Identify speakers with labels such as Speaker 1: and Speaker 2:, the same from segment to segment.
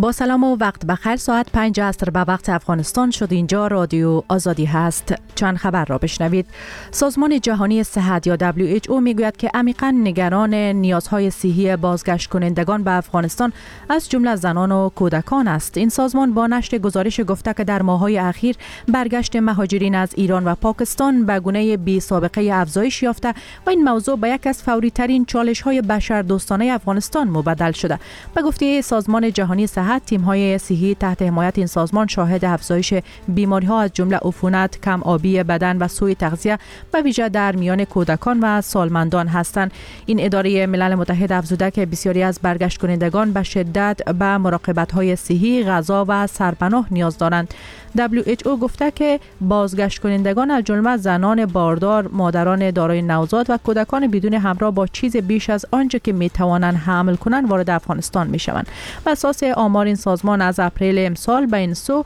Speaker 1: با سلام و وقت بخیر. ساعت 5 عصر به وقت افغانستان شد. اینجا رادیو آزادی هست. چند خبر را بشنوید. سازمان جهانی صحت یا WHO میگوید که عمیقاً نگران نیازهای صحی بازگشت کنندگان به افغانستان از جمله زنان و کودکان است. این سازمان با نشر گزارش گفته که در ماه‌های اخیر برگشت مهاجرین از ایران و پاکستان به گونه بی سابقه افزایش یافته و این موضوع به یک از فوری ترین چالش‌های بشردوستانه افغانستان مبدل شده. به گفته سازمان جهانی صحت، تیم‌های صحی تحت حمایت این سازمان شاهد افزایش بیماری‌ها از جمله عفونت، کم آبی بدن و سوء تغذیه به ویژه در میان کودکان و سالمندان هستند. این اداره ملل متحد افزوده که بسیاری از برگشت کنندگان به شدت به مراقبت‌های صحی، غذا و سرپناه نیاز دارند. WHO گفته که بازگشت کنندگان از جمله زنان باردار، مادران دارای نوزاد و کودکان بدون همراه با چیز بیش از آنچه که می‌توانند حمل کنند وارد افغانستان می‌شوند. بر اساس آمار این سازمان از اپریل امسال به این سو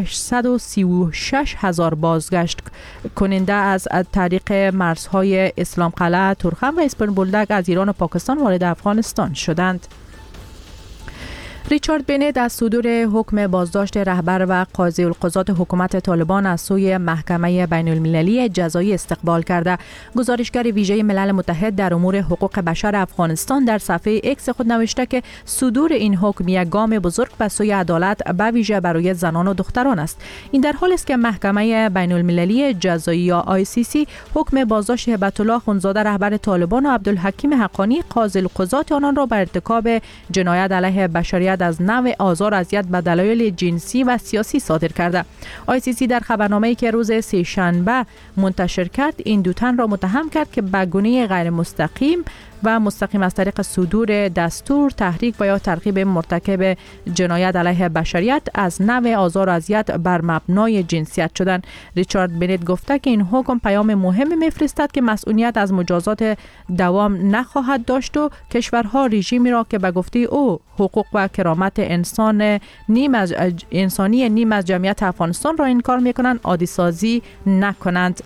Speaker 1: 836,000 بازگشت کننده از طریق مرزهای اسلام قلعه، تورخم و اسپرن بولدک از ایران و پاکستان وارد افغانستان شدند. ریچارد بنت از صدور حکم بازداشت رهبر و قاضی القضات حکومت طالبان از سوی محکمه بین المللی جزایی استقبال کرده. گزارشگر ویژه ملل متحد در امور حقوق بشر افغانستان در صفحه ایکس خود نوشته که صدور این حکم یک گام بزرگ به سوی عدالت به ویژه برای زنان و دختران است. این در حالی است که محکمه بین المللی جزایی یا ICC حکم بازداشت هبت الله اخوندزاده رهبر طالبان و عبدالحکیم حقانی قاضی القضات آنان را بر ارتکاب جنایت علیه بشریت از نوع آزار و اذیت به دلایل جنسی و سیاسی صادر کرده. ICC در خبرنامه‌ای که روز سه‌شنبه منتشر کرد این دو تن را متهم کرد که به گونه غیر مستقیم و مستقیم از طریق صدور دستور، تحریک و یا ترغیب مرتکب جنایت علیه بشریت از نوع آزار و اذیت بر مبنای جنسیت شدن. ریچارد بنت گفته که این حکم پیام مهم می‌فرستد که مسئولیت از مجازات دوام نخواهد داشت و کشورها رژیمی را که به گفته او حقوق و کرامت انسانی نیم از جمعیت افغانستان را انکار می‌کنند عادی سازی نکنند.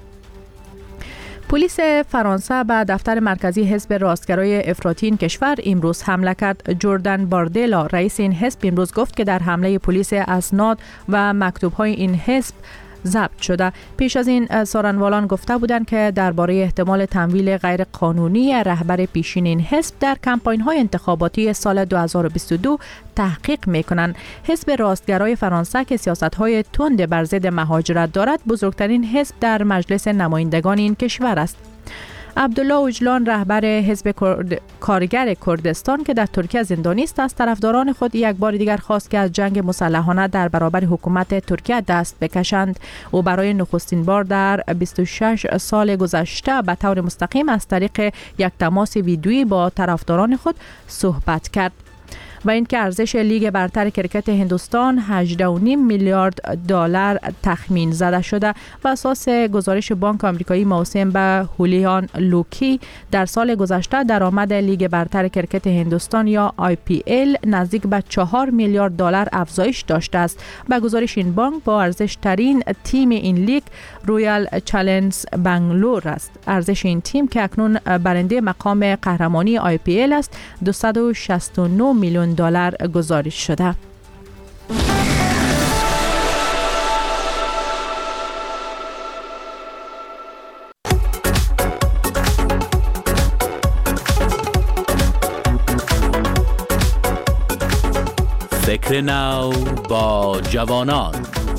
Speaker 1: پلیس فرانسه به دفتر مرکزی حزب راستگرای افراطی این کشور امروز حمله کرد. جردن باردلا رئیس این حزب امروز گفت که در حمله پلیس اسناد و مکتوب‌های این حزب ضبط شده. پیش از این سارنوالان گفته بودند که درباره احتمال تمویل غیر قانونی رهبر پیشین این حزب در کمپاین‌های انتخاباتی سال 2022 تحقیق می‌کنند. حزب راستگرای فرانسه که سیاست‌های تند بر ضد مهاجرت دارد، بزرگترین حزب در مجلس نمایندگان این کشور است. عبدالله اوجلان رهبر حزب کارگر کردستان که در ترکیه زندانی است، از طرفداران خود یک بار دیگر خواست که از جنگ مسلحانه در برابر حکومت ترکیه دست بکشند. او برای نخستین بار در 26 سال گذشته به طور مستقیم از طریق یک تماس ویدیویی با طرفداران خود صحبت کرد. و اینکه ارزش لیگ برتر کرکت هندوستان 18.5 میلیارد دلار تخمین زده شده و اساس گزارش بانک آمریکایی موسوم به هولیان لوکی در سال گذشته درآمد لیگ برتر کرکت هندوستان یا IPL نزدیک به 4 میلیارد دلار افزایش داشته است. به گزارش این بانک با ارزش ترین تیم این لیگ رویال چالنج بنگلور است. ارزش این تیم که اکنون برنده مقام قهرمانی IPL است 269 میلیون دلار گزارش شده.
Speaker 2: فکر نو با جوانان.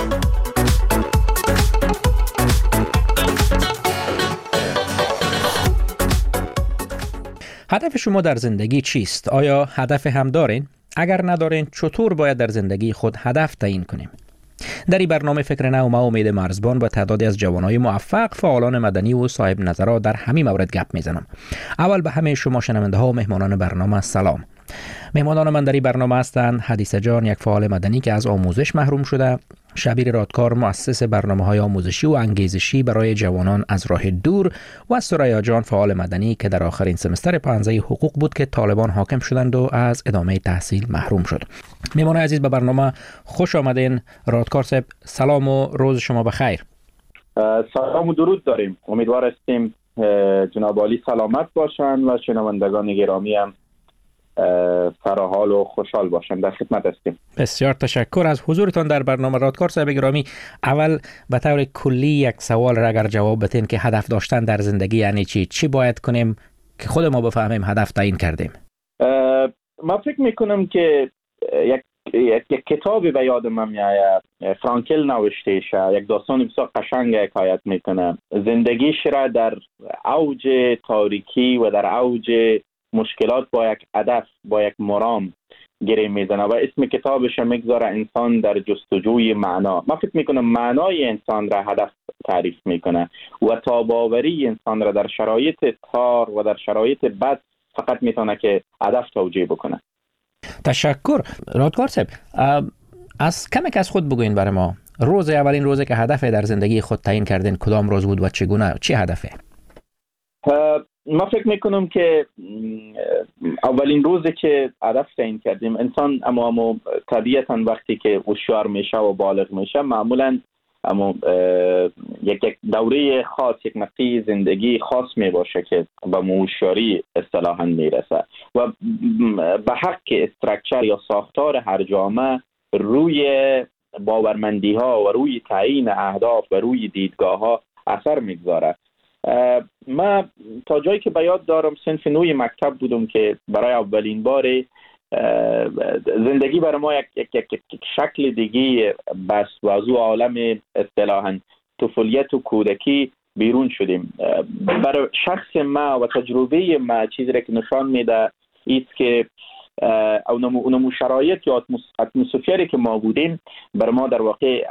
Speaker 3: هدف شما در زندگی چیست؟ آیا هدف هم دارین؟ اگر ندارین چطور باید در زندگی خود هدف تعیین کنیم؟ در این برنامه فکر نو ما امید مرزبان با تعدادی از جوانای موفق، فعالان مدنی و صاحب نظرات در همین مورد گپ میزنم. اول به همه شما شنونده ها و مهمانان برنامه سلام. مهمانان من در این برنامه هستند حدیثه جان، یک فعال مدنی که از آموزش محروم شده، شبیر رادکار، مؤسس برنامه‌های آموزشی و انگیزشی برای جوانان از راه دور، و سریا جان، فعال مدنی که در آخرین سمستر 15 حقوق بود که طالبان حاکم شدند و از ادامه تحصیل محروم شد. مهمان عزیز به برنامه خوش آمدین. رادکار صاحب سلام و روز شما بخیر.
Speaker 4: سلام و درود داریم. امیدوار هستیم جناب عالی سلامت باشند و شنوندگان گرامی هم سرحال و خوشحال باشم. در خدمت هستیم.
Speaker 3: بسیار تشکر از حضورتان در برنامه. رادکار صاحب گرامی، اول به طور کلی یک سوال را اگر جواب بدین که هدف داشتن در زندگی یعنی چی باید کنیم که خود ما بفهمیم هدف تعیین کردیم؟
Speaker 4: ما فکر میکنم که یک کتابی به یاد من میآید، فرانکل نوشتهش، یک داستان بسیار قشنگ حکایت میکنه. زندگیش را در اوج تاریکی و در اوج مشکلات با یک هدف، با یک مرام گره میزنه و اسم کتابش میگذاره انسان در جستجوی معنا. من فکر میکنم معنای انسان را هدف تعریف میکنه و تاباوری انسان را در شرایط تار و در شرایط بد فقط میتونه که هدف توجیه بکنه.
Speaker 3: تشکر. رادکار صاحب، از کمک از خود بگوین برای ما. اولین روزی که هدف در زندگی خود تعیین کردین کدام روز بود و چگونه، چه هدفه؟
Speaker 4: ما فکر میکنم که اولین روزی که هدف تعیین کردیم، انسان اما طبیعتاً وقتی که هوشیار میشه و بالغ میشه معمولاً یک دوره خاص، یک نقطه زندگی خاص می باشه که به هوشیاری اصطلاحاً میرسه و به حق استراکچر یا ساختار هر جامعه روی باورمندی ها و روی تعیین اهداف و روی دیدگاه ها اثر میگذاره. ما تا جایی که به یاد دارم صنف نوعی مکتب بودم که برای اولین بار زندگی برای ما یک شکل دیگه بس و از او عالم اصطلاحاً طفولیت و کودکی بیرون شدیم. برای شخص ما و تجربه ما چیزی که نشان میده ایست که اونمو شرایط یا اتمسفری که ما بودیم برای ما در واقع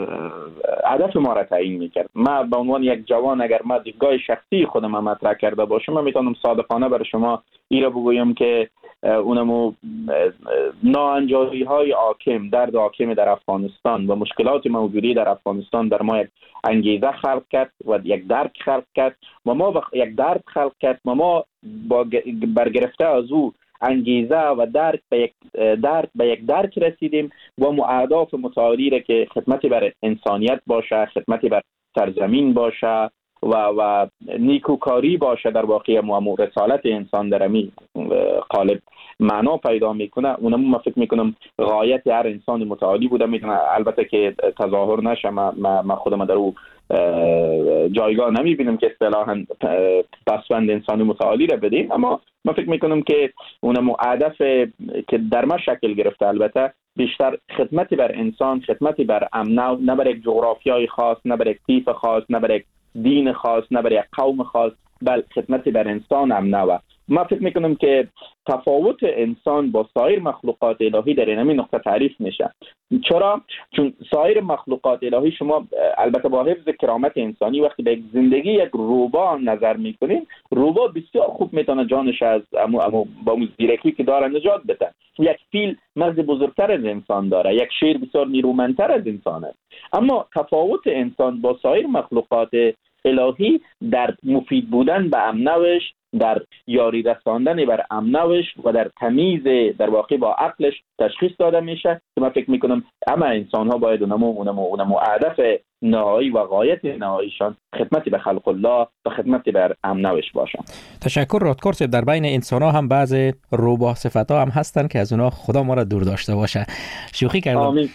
Speaker 4: هدف ما را تعیین میکرد. ما به عنوان یک جوان اگر ما دیدگاه شخصی خودم مطرح کرده باشم، من میتونم صادقانه برای شما ایرا بگویم که اونمو ناانجاری های حاکم، درد حاکم در افغانستان و مشکلات موجودی در افغانستان در ما یک انگیزه خلق کرد و یک درک خلق کرد و ما یک درد خلق کرد و ما با برگرفته از او انگیزه و درک به یک درک رسیدیم و اهداف متعالی که خدمتی بر انسانیت باشه، خدمتی بر سرزمین باشه و نیکوکاری باشه، در واقع رسالت انسان در امی قالب معنا پیدا میکنه. اونم من فکر میکنم غایت هر انسان متعالی بوده. میتونه البته که تظاهر نشه، ما خودم در او جایگاه نمیبینم که اصطلاحاً پسوند انسانی متعالی را بدیم، اما من فکر میکنم که اونم هدف که در ما شکل گرفته البته بیشتر خدمتی بر انسان، خدمتی بر امن، نه بر یک جغرافیای خاص، نه بر یک طیف خاص، نه بر یک دین خاص، نه بر یک قوم خاص، بل خدمتی بر انسان امن. ما فکر میکنم که تفاوت انسان با سایر مخلوقات الهی در این نقطه تعریف میشه. چرا؟ چون سایر مخلوقات الهی شما البته با حفظ کرامت انسانی وقتی به زندگی یک روبا نظر میکنین، روبا بسیار خوب میتونه جانش از با زیرکی که داره نجات بده. یک فیل مغز بزرگتر از انسان داره، یک شیر بسیار نیرومندتر از انسان است. اما تفاوت انسان با سایر مخلوقات الهی در مفید بودن به امنوش، در یاری رساندن بر امنوش و در تمیز در واقع با عقلش تشخیص داده میشه که من فکر میکنم اما انسان ها باید اونمو هدف نهایی و غایت نهاییشان خدمتی به خلق الله و خدمتی بر امنوش باشن.
Speaker 3: تشکر رادکار صاحب. در بین انسان ها هم بعض روباه صفت ها هم هستن که از اونها خدا ما را دور داشته باشه. شوخی کردم.
Speaker 4: آمین.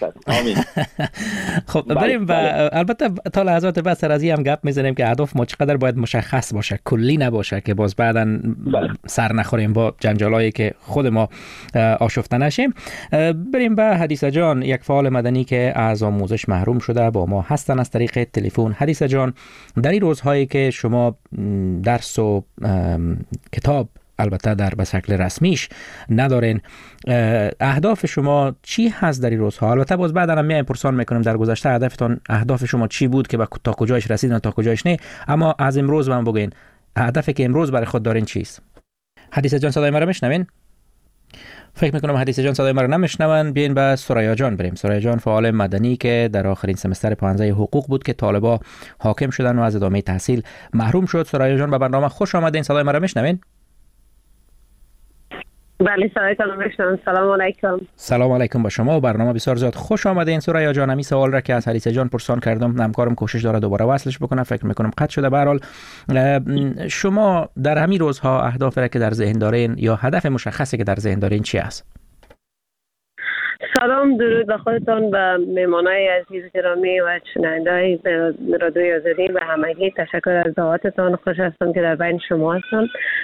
Speaker 3: خب بریم و البته تا لحظات بعد سر از این هم گپ میزنیم که اهداف ما چقدر باید مشخص باشه، کلی نباشه که باز بعداً سر نخوریم با جنجالایی که خود ما آشفته نشیم. بریم به حدیثه جان، یک فعال مدنی که از آموزش محروم شده با ما هستن از طریق تلفن. حدیثه جان، در این روزهایی که شما درس و کتاب البته در به شکل رسمیش ندارین، اهداف شما چی هست در این روزها؟ البته باز بعدا هم میایم پرسان میکنیم در گذشته هدفتون، اهداف شما چی بود که تا کجایش رسیدین تا کجایش نه، اما از امروز من بگین هدفی که امروز برای خود دارین چیست؟ حدیثه جان صدای ما رو میشنوین؟ فکر میکنم حدیثه جان صدای ما رو نمیشنون. بیاین به سریا جان بریم. سریا جان فعال مدنی که در آخرین سمستر 15 حقوق بود که طالبا حاکم شدن و از ادامه تحصیل محروم شد. سریا جان به برنامه خوش آمدین. صدای ما رو میشنوین؟
Speaker 5: بله سلام علیکم.
Speaker 3: سلام علیکم به شما و برنامه بسیار زیاد خوش آمدین. سوریا جان، همین سوال را که از حریص جان پرسان کردم، همکارم کوشش داره دوباره وصلش بکنم، فکر میکنم قطع شده. به هر حال شما در همین روزها اهدافی را که در ذهن دارین یا هدف مشخصی که در ذهن دارین چی است؟
Speaker 5: سلام، درود به خودتان، به مهمانای عزیز گرامی و شنونده‌های رادیوی آزادی و همگی. تشکر از دعوتتان. خوش هستم که در بین شما هستم.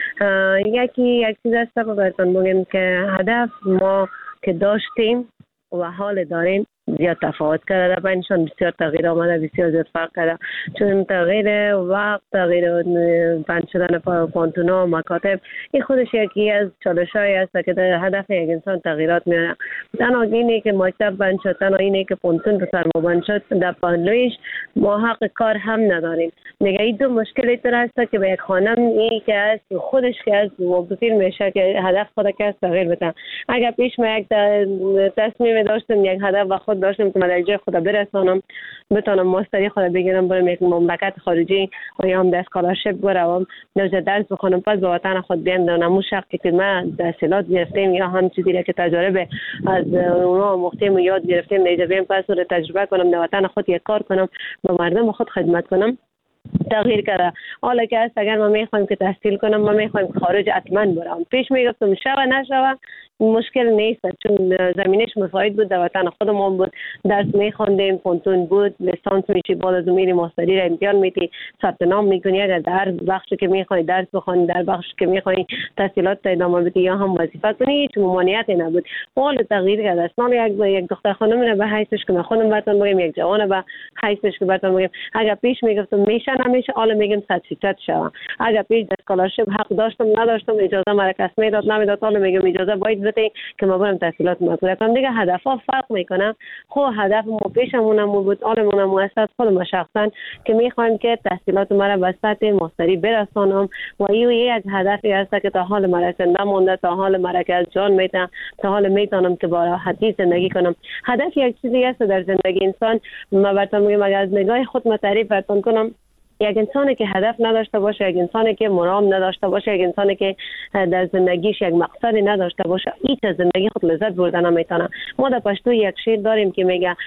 Speaker 5: یک چیز است که براتون بگم که هدف ما که داشتیم و حال داریم زیاد تفاوت کرده، در بینشان بسیار تغییر آمده، بسیار زیاد فرق کرده، چون تغییر وقت، تغییر بند شدن پانتونا و مکاتب، این خودش یکی از چالش‌هایی است که در هدف یک انسان تغییرات میاره. تنها اینه که مکتب بند شد، تنها اینه که پانتون به سر ما بند شد، در پهلویش ما حق کار هم نداریم. دیگه این دو مشکل اینطور است که به یک خانم این که است خودش که است مبتدی میشه که هدف خود که است تغییر بده. اگر پیش ما یک تصمیم داشتم، یک هدف و خود داشتم که من در جای خود برسانم، بتونم ماستری خود بگیرم، برم یک مملکت خارجی و یا هم در اسکالرشپ برم، در درس بخونم، پس به وطن خود بیام دانم شخصی که من تحصیلات گرفتیم یا هم چیزی که تجربه از اونها مختیم و یاد گرفتیم، دیگه بیام پس رو تجربه کنم، در وطن خود یک کار کنم، به مردم خود خدمت کنم. تغییر کرده. حالا که است اگر ما میخوایم که تحصیل کنم، ما میخوایم خارج حتما برم. پیش میگفتم شوه نشوه مشکل نیست، چون زمینش مساعد بود، در وطن خودمون بود، درس میخوندیم، پانتون بود، لیسانس میشی، بعد از میری ماستری را امتحان میدی، ثبت نام میکنی، اگر در بخشی که میخوای درس بخونی، در بخشی که میخوای تحصیلات ادامه بدی یا هم وظیفه کنی، هیچ ممانعتی نبود. حال تغییر کرده است. ما یک دختر خانم را به حیثش که من خودم براتون بگم، یک جوان به حیثش که براتون بگم، اگر پیش میگفتم میشه نمیشه، حالا میگم 100% شوم. اگر پیش اسکالرشپ حق داشتم نداشتم، اجازه مرا کس میداد نمیداد، حالا میگم اجازه باید بده که ما برم تحصیلات مطلوب کنم. دیگه هدفها فرق میکنه. خب هدف ما پیشمونم بود، آلمونم مؤسسات خودم شخصا که میخوایم که تحصیلات مرا به سطح ماستری برسانم و این یک هدفی است که تا حال مرا زنده مونده، تا حال مرا که از جان میتونم، تا حال میتونم که با راحتی زندگی کنم. هدف یک چیزی است در زندگی انسان. ما براتون میگم اگر از نگاه خود ما تعریف براتون کنم، یک انسانی که هدف نداشته باشه، یک انسانی که مرام نداشته باشه، یک انسانی که در زندگیش یک مقصدی نداشته باشه، هیچ از زندگی خود لذت بردن نمیتونه. ما در پشتو یک شعر داریم که میگه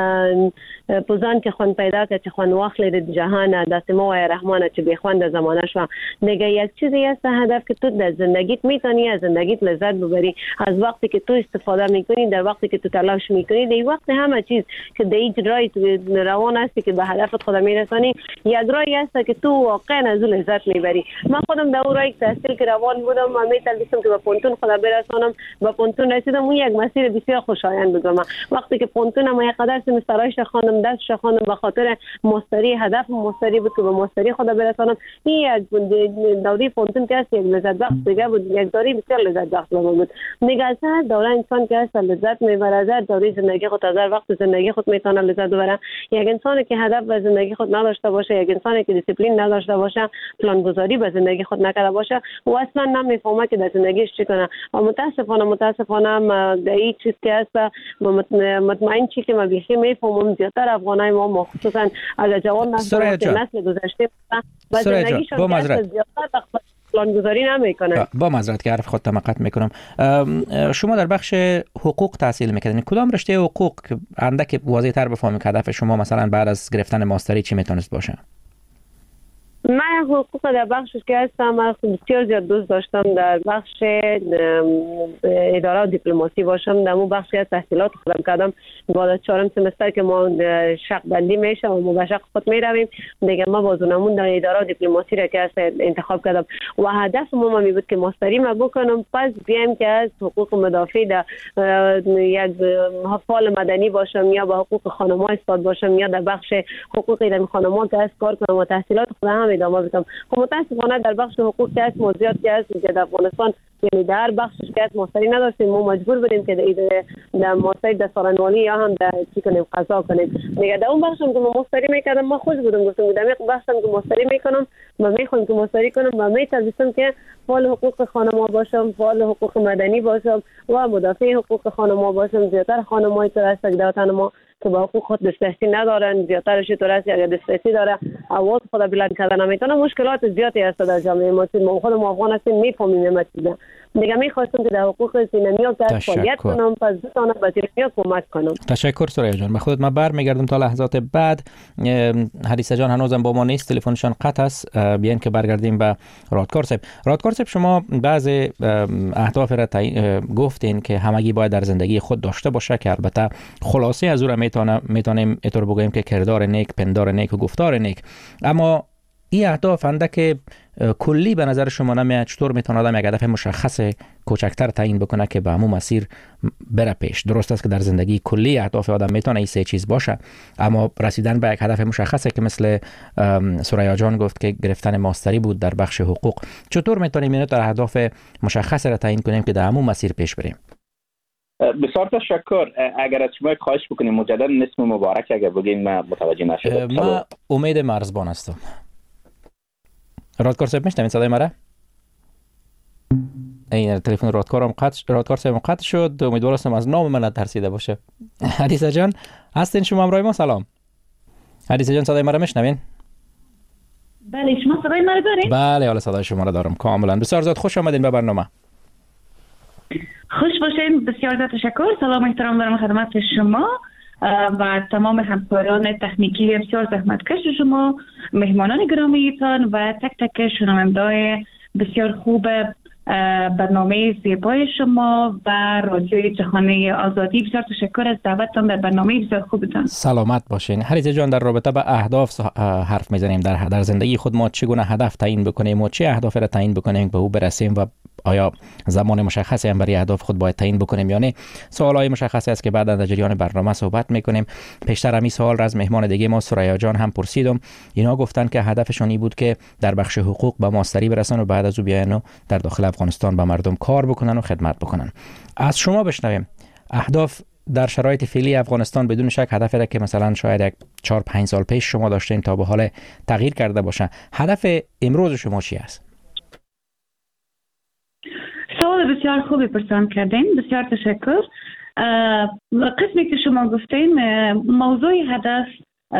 Speaker 5: پوزان که خوان پیدا کرد چه خوان واخلید جهان، دست ما و رحمان چه بیخوان در زمانش. و میگه یک چیزی است هدف که تو در زندگیت میتونی از زندگیت لذت ببری، از وقتی که تو استفاده میکنی، در وقتی که تو تلاش میکنی، در وقت همه چیز که در این راه روان هستی که به هدفت خود میرسانی، یک راهی است که تو واقعا از اون لذت میبری. من خودم در اون راهی تحصیل که روان بودم و میتونستم که به پانتون خود برسانم، به پانتون رسیدم. اون یک مسیر بسیار خوشایند بود. من وقتی که پانتونم یک قدر سمسترایش خواندم، دستش خواندم، به خاطر ماستری، هدف ماستری بود که به ماستری خود برسانم. این یک دوره پانتون که است یک لذت بخش دیگه بود، یک دوره بسیار لذت بخش بود. دیگه از هر دوره انسان که است لذت میبره، از هر دوره زندگی خود، از هر وقت زندگی خود میتونه لذت ببره. یک انسانی که هدف و زندگی خود نداشته باشه، یک انسانی که دیسیپلین نداشته باشه، پلان گذاری به زندگی خود نکرده باشه، و اصلا نمیفهمه که در زندگیش چی کنه. و متاسفانه در این چیز که است مطمئن چی که ما بیخی میفهمم زیادتر افغانای ما مخصوصا اگر جوان نسل گذشته با زندگیشون زیادتر پلانگذاری نمیکنه.
Speaker 3: با معذرت که حرف خودم قطع میکنم. شما در بخش حقوق تحصیل میکردین، کدام رشته حقوق که اندک واضح‌تر بفهمیم که هدف شما مثلا بعد از گرفتن ماستری چی میتونست باشه؟
Speaker 5: من حقوق در بخشش که هستم بسیار زیاد دوست داشتم در بخش اداره و دیپلماسی باشم. در اون بخشی از تحصیلات خودم کردم. بعد 4 سمستر که ما شق بندی میشه و ما به شق خود میرویم دیگه، ما بازونمون در اداره و دیپلماسی را که انتخاب کردم و هدف ما می بود که ماستری ما بکنم، پس بیایم که از حقوق مدافع در یک فعال مدنی باشم یا با حقوق خانم‌ها استاد باشم یا در بخش حقوق ایران خانم‌ها که از کار کنم و تحصیلات خودم ادامه بدم. خب متاسفانه در بخش حقوق که است موضوعات که است در افغانستان یعنی در بخشش که است ماستری نداشتیم، ما مجبور بودیم که در ماستری در سالنوالی یا هم در چی کنیم قضا کنیم. دیگه در اون بخشم که ما ماستری میکردم ما خوش بودم، گفتم در بخشم که ماستری میکنم و میخوام که ماستری کنم و میتونستم که فعال حقوق خانم‌ها باشم، فعال حقوق مدنی باشم و مدافع حقوق خانم‌ها باشم. زیاتر خانم‌های که هستن در وطن ما که با حقوق خود دسترسی ندارن، زیادترش طور است اگر دسترسی داره آواز خود بلند کردن نمیتونه. مشکلات زیادی هست در جامعه ما، ما خود افغان هستیم میفهمیم این چیزا. دیگه میخواستم که در حقوق سینمیا که فعالیت کنم، پس بتونم به سینمیا کمک کنم.
Speaker 3: تشکر سریا جان. به خودت من برمیگردم تا لحظات بعد. حدیثه جان هنوزم با ما نیست، تلفنشان قطع است. بیاین که برگردیم به رادکار صاحب. رادکار صاحب، شما بعض اهداف را گفتین که همگی باید در زندگی خود داشته باشه، که البته خلاصه از او را میتونیم اینطور بگوییم که کردار نیک، پندار نیک و گفتار نیک. اما این اهداف اندک کلی به نظر شما نمیاد؟ چطور میتونه آدم یک هدف مشخص کوچکتر تعیین بکنه که به همون مسیر بره پیش؟ درست است که در زندگی کلی اهداف آدم میتونه این سه چیز باشه، اما رسیدن به یک هدف مشخصه که مثل سریا جان گفت که گرفتن ماستری بود در بخش حقوق، چطور میتونیم این اهداف مشخص را تعیین کنیم که در همون مسیر پیش بریم؟
Speaker 4: بسیار تشکر. اگر از شما خواهش بکنیم مجددا اسم مبارک اگر بگین، من متوجه نشدم.
Speaker 3: ما امید مرزبان هستم. رادکار صاحب میشنوین صدای مرا؟ این تلفن رادکار صاحب قطع شد. امیدوار هستم از نام من ترسیده باشه. حدیثه جان هستین شما همراه ما؟ سلام حدیثه جان، صدای مرا میشنوین؟
Speaker 6: بله، شما صدای مرا دارین؟
Speaker 3: بله، حالا صدای شما را دارم کاملا. بسیار زیاد خوش آمدین به برنامه.
Speaker 6: خوش باشین. بسیار زیاد تشکر. سلام احترام دارم خدمت شما و تمام همکاران تکنیکی بسیار زحمتکش شما، مهمانان گرامیتان و تک تک شنونده‌های بسیار خوب برنامه زیبای شما و رادیوی جهانی آزادی. بسیار تشکر از دعوتتان به برنامه بسیار خوبتان.
Speaker 3: سلامت باشین. حدیثه جان، در رابطه با اهداف حرف میزنیم. در زندگی خود ما چگونه هدف تعیین بکنیم و چه اهداف را تعیین بکنیم به او برسیم، و آیا زمان مشخصی هم برای اهداف خود باید تعیین بکنیم یا نه؟ سوالای مشخصی است که بعد در جریان برنامه صحبت میکنیم. پیشتر همین سوال را از مهمان دیگه ما سریا جان هم پرسیدم. اینا گفتن که هدفشون این بود که در بخش حقوق به ماستری برسن و بعد از او بیاین و در داخل افغانستان به مردم کار بکنن و خدمت بکنن. از شما بشنویم اهداف در شرایط فعلی افغانستان، بدون شک هدفی را که مثلا شاید 4-5 سال پیش شما داشتین تا به حال تغییر کرده باشه. هدف امروز شما چی است؟
Speaker 6: سوال بسیار خوبی پرسان کردین. بسیار تشکر. قسمی که شما گفتین موضوع هدف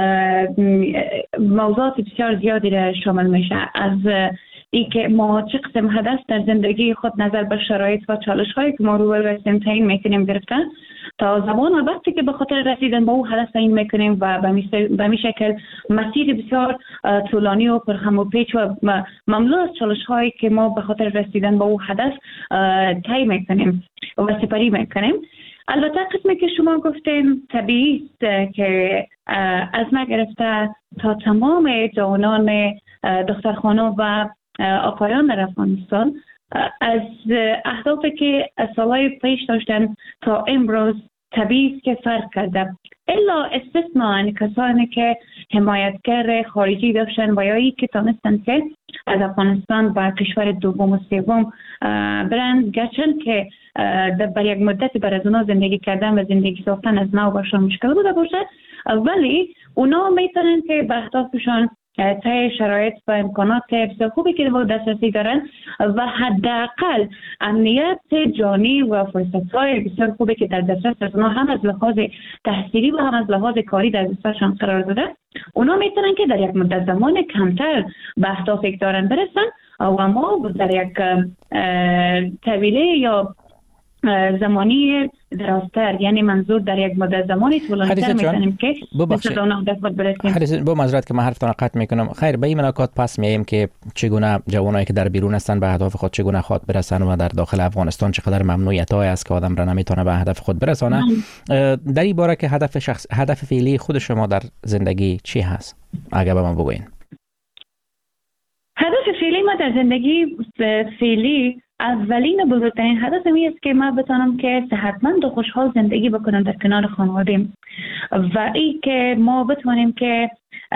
Speaker 6: موضوعات بسیار زیادی را شامل میشه، از ای که ما چه قسم هدف در زندگی خود نظر به شرایط و چالش هایی که ما روبرو هستیم تعیین میکنیم گرفتن تا زمان و وقتی که به خاطر رسیدن به او هدف تعیین میکنیم و به می شکل مسیر بسیار طولانی و پرخم و پیچ و مملو از چالش هایی که ما به خاطر رسیدن به او هدف تعیین میکنیم و سپری میکنیم. البته قسمی که شما گفتین طبیعی است که از ما گرفته تا تمام جوانان دخترخانه و آقایان در افغانستان از اهدافی که از سالهای پیش داشتن تا امروز طبیعی که فرق کرده، الا استثناء کسانی که حمایتگر خارجی داشتن و یا ای که تانستن که از افغانستان و کشور دوم و سوم برند، گرچند که بر یک مدتی بر از اونا زندگی کردن و زندگی ساختن از نو برشان مشکل بوده باشه، ولی اونا میتونن که به اهدافشان طی شرایط و امکانات بسیار خوبی که با دسترسی دارن و حداقل امنیت جانی و فرصت‌های بسیار خوبی که در دسترس اونا هم از لحاظ تحصیلی و هم از لحاظ کاری در دسترسشان قرار داده، اونا میتونن که در یک مدت زمان کمتر به اهداف که دارن برسن و ما در یک طویله یا زمانی درازتر، یعنی منظور در یک مدت زمانی طولانی‌تر می‌تونیم که به اون هدف برسیم.
Speaker 3: حدیث با معذرت که من حرفتان قطع میکنم. خیر، به این نکات پس میایم که چگونه جوانایی که در بیرون هستن به اهداف خود چگونه خود برسن و در داخل افغانستان چقدر ممنوعیت‌های است که آدم را نمیتونه به هدف خود برسانه. در این باره که هدف فعلی خود شما در زندگی چی هست؟ اگه به من بگوین.
Speaker 6: هدف فعلی ما در زندگی فعلی اولین بزرگترین هدف می است که ما بتونم که صحتمند و خوشحال زندگی بکنم در کنار خانواده‌ام و این که ما بتونیم که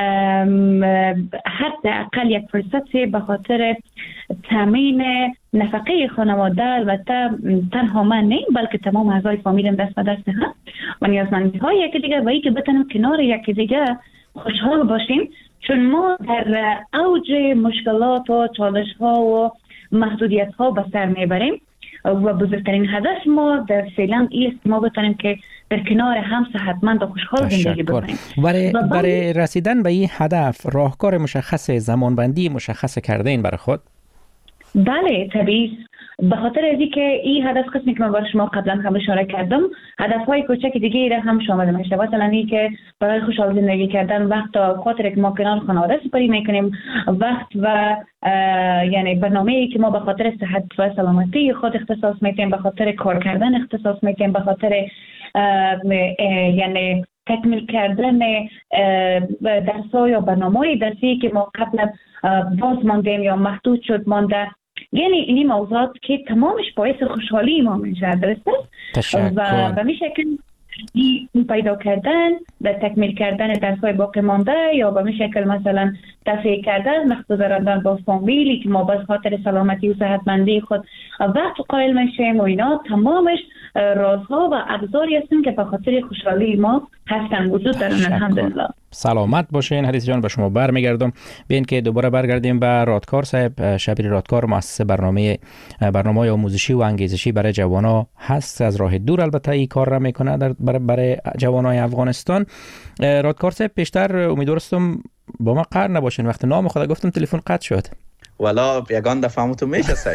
Speaker 6: حداقل یک فرصتی به خاطر تامین نفقه خانواده، البته تنها من نه بلکه تمام اعضای فامیلم دست به دست هم و نیازمندی‌های یکی دیگر و این که بتونیم کنار یکی دیگر خوشحال باشیم، چون ما در اوج مشکلات و چالش‌ها و محدودیت‌ها به سر میبریم و بزرگترین هدف ما در فعلا است ما بتونیم که در کنار هم صحتمند و خوشحال زندگی بکنیم.
Speaker 3: برای رسیدن به این هدف راهکار مشخص، زمانبندی مشخص کرده این برای خود؟
Speaker 6: بله طبیعی. به خاطر از اینکه این هدف قسمی که من برای شما قبلا هم اشاره کردم، هدفهای کوچک دیگه را هم شامل میشه. مثلا اینکه برای خوشحال زندگی کردن وقت تا خاطر که ما کنار خانواده سپری میکنیم، وقت و یعنی برنامه‌ای که ما به خاطر صحت و سلامتی خود اختصاص میدیم، به خاطر کار کردن اختصاص میدیم، به خاطر یعنی تکمیل کردن درس‌ها یا برنامه‌های درسی که ما قبلا باز ماندیم یا محدود شد مانده. یعنی این موضوعات که تمامش باعث خوشحالی ما میشه، درسته؟ و به شکل این پیدا کردن و تکمیل کردن درس‌های باقی مانده یا به شکل مثلا تفریح کردن، وقت گذراندن با فامیلی که ما به خاطر سلامتی و صحتمندی خود وقت قائل میشیم و اینا تمامش رازها و ابزاری هستن که به خاطر خوشحالی ما هستن، وجود دارن. الحمدلله.
Speaker 3: سلامت باشین حدیث جان. به شما برمیگردم. ببین که دوباره برگردیم به رادکار صاحب. شبیر رادکار مؤسس برنامه آموزشی و انگیزشی برای جوانان هست. از راه دور البته این کار را میکنه برای جوانای افغانستان. رادکار صاحب پیشتر امیدوارستم با ما قرار نباشین. وقتی نام خدا گفتم تلفن قطع شد.
Speaker 7: والا یگان دفعه همون تو میشه صاحب.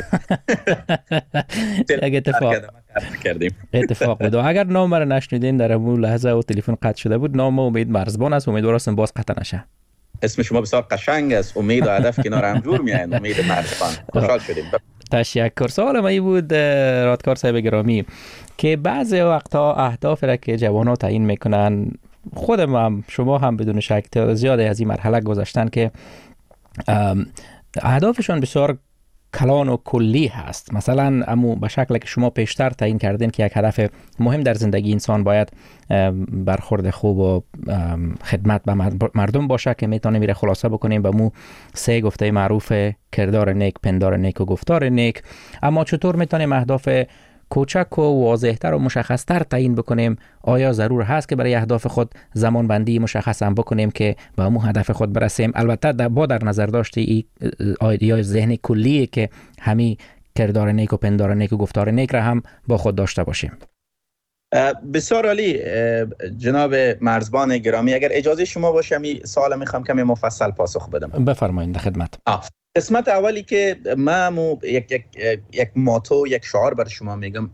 Speaker 3: یک اتفاق بود. اگر نام را نشنیدین در اون لحظه و تلفن قطع شده بود، نام امید مرزبان است. امیدوارم باز قطع نشه.
Speaker 7: اسم شما بسیار قشنگ است. امید و هدف کنار هم جور میاین. امید مرزبان. خوشحال شدیم.
Speaker 3: تشکر. سوال ما این بود رادکار صاحب گرامی که بعضی وقتا اهداف را که جوانان تعیین میکنن، خودم هم شما هم بدون شک زیاد از این مرحله گذشتن که اهدافشون بسیار کلان و کلی هست. مثلا امو به شکل که شما پیشتر تعیین کردین که یک هدف مهم در زندگی انسان باید برخورد خوب و خدمت به مردم باشه که میتونه میره خلاصه بکنیم به مو 3 گفته معروف: کردار نیک، پندار نیک و گفتار نیک. اما چطور میتونیم اهداف کوچک و واضح‌تر و مشخص‌تر تعیین بکنیم؟ آیا ضرور هست که برای اهداف خود زمان بندی مشخص هم بکنیم که به همون هدف خود برسیم؟ البته در نظر داشته این ایده ذهنی کلیه که همین کردار نیک و پندار نیک و گفتار نیک را هم با خود داشته باشیم.
Speaker 7: بسیار عالی جناب مرزبان گرامی. اگر اجازه شما باشه می سوال میخوام کمی مفصل پاسخ بدم.
Speaker 3: بفرمایید. در خدمت.
Speaker 7: قسمت اولی که من یک ماتو، یک شعار بر شما میگم: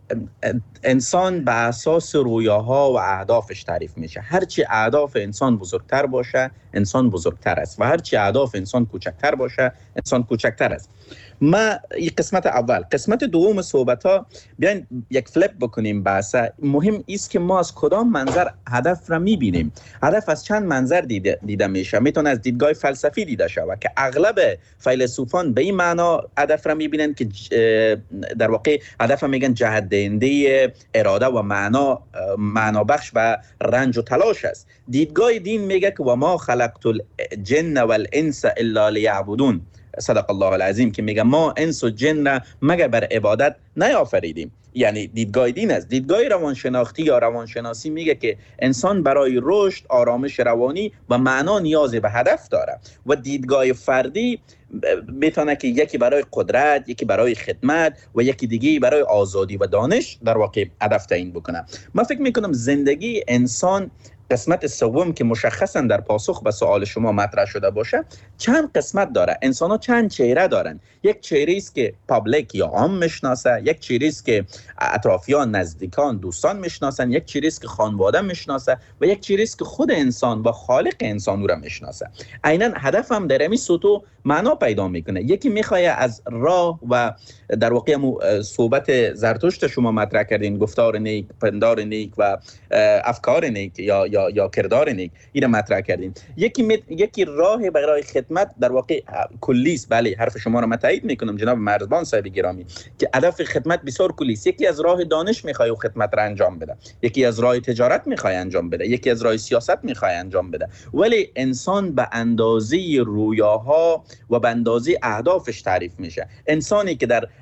Speaker 7: انسان به اساس رویاها و اهدافش تعریف میشه. هرچی اهداف انسان بزرگتر باشه، انسان بزرگتر است و هرچی اهداف انسان کوچکتر باشه، انسان کوچکتر است. ما این قسمت اول. قسمت دوم صحبت ها بیاین یک فلپ بکنیم. بحثه مهم است که ما از کدام منظر هدف را میبینیم. هدف از چند منظر دیده میشه. میتونه از دیدگاه فلسفی دیده شود که اغلب فیلسوفان به این معنا هدف را میبینن که در واقع هدف میگن جهت دهنده اراده و معنا بخش و رنج و تلاش است. دیدگاه دین میگه که و ما خلقت الجن والانس الا لیعبدون. صدق الله العظیم که میگه ما انس و جن را مگر بر عبادت نیافریدیم. یعنی دیدگاه دین است. دیدگاه روانشناختی یا روانشناسی میگه که انسان برای رشد، آرامش روانی و معنا نیاز به هدف داره و دیدگاه فردی میتونه که یکی برای قدرت، یکی برای خدمت و یکی دیگه برای آزادی و دانش در واقع هدف تعیین بکنه. من فکر میکنم زندگی انسان، قسمت سوم که مشخصا در پاسخ به سوال شما مطرح شده باشه، چند قسمت داره. انسان ها چند چهره دارن. یک چهره است که پابلیک یا عام میشناسه، یک چهره است که اطرافیان، نزدیکان، دوستان میشناسن، یک چهره است که خانواده میشناسه و یک چهره است که خود انسان و خالق انسان او را میشناسه. عیناً هدف هم در همین سوتو معنا پیدا میکنه. یکی میخواد از راه و در واقع صحبت زرتشت شما مطرح کردین، گفتار نیک، پندار نیک و افکار نیک یا کردار نیک، این مطرح کردین. یکی راه برای خدمت در واقع کلی است. بله، حرف شما را تایید میکنم جناب مرزبان صاحب گرامی که هدف خدمت بسیار کلی است. یکی از راه دانش میخواد و خدمت را انجام بده، یکی از راه تجارت میخواد انجام بده، یکی از راه سیاست میخواد انجام بده. ولی انسان به اندازه رویاها و به اندازه اهدافش تعریف میشه. انسانی که در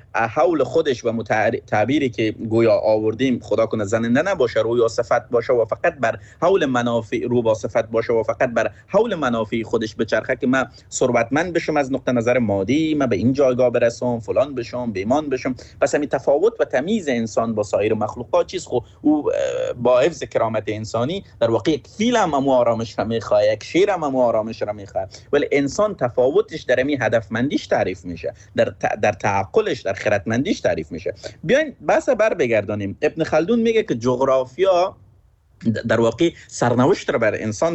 Speaker 7: حول خودش و تعبیری که گویا آوردیم خدا کنه زننده نباشه، رویا صفت باشه و فقط بر حول منافع رو با صفت باشه و فقط بر حول منافع خودش بچرخه که من ثروتمند بشم از نقطه نظر مادی، من به این جایگاه برسم، فلان بشم، بیمان بشم. پس همین تفاوت و تمیز انسان با سایر مخلوقات چیز خو او با حفظ کرامت انسانی در واقع یک فیل هم آرامش را میخواه، یک شیر هم آرامش را میخواه، ولی انسان تفاوتش در همین هدفمندیش تعریف میشه، در تعقلش، در خردمندیش تعریف میشه. بیاین بحث بر بگردانیم. ابن خلدون میگه که جغرافیا در واقع سرنوشت را بر انسان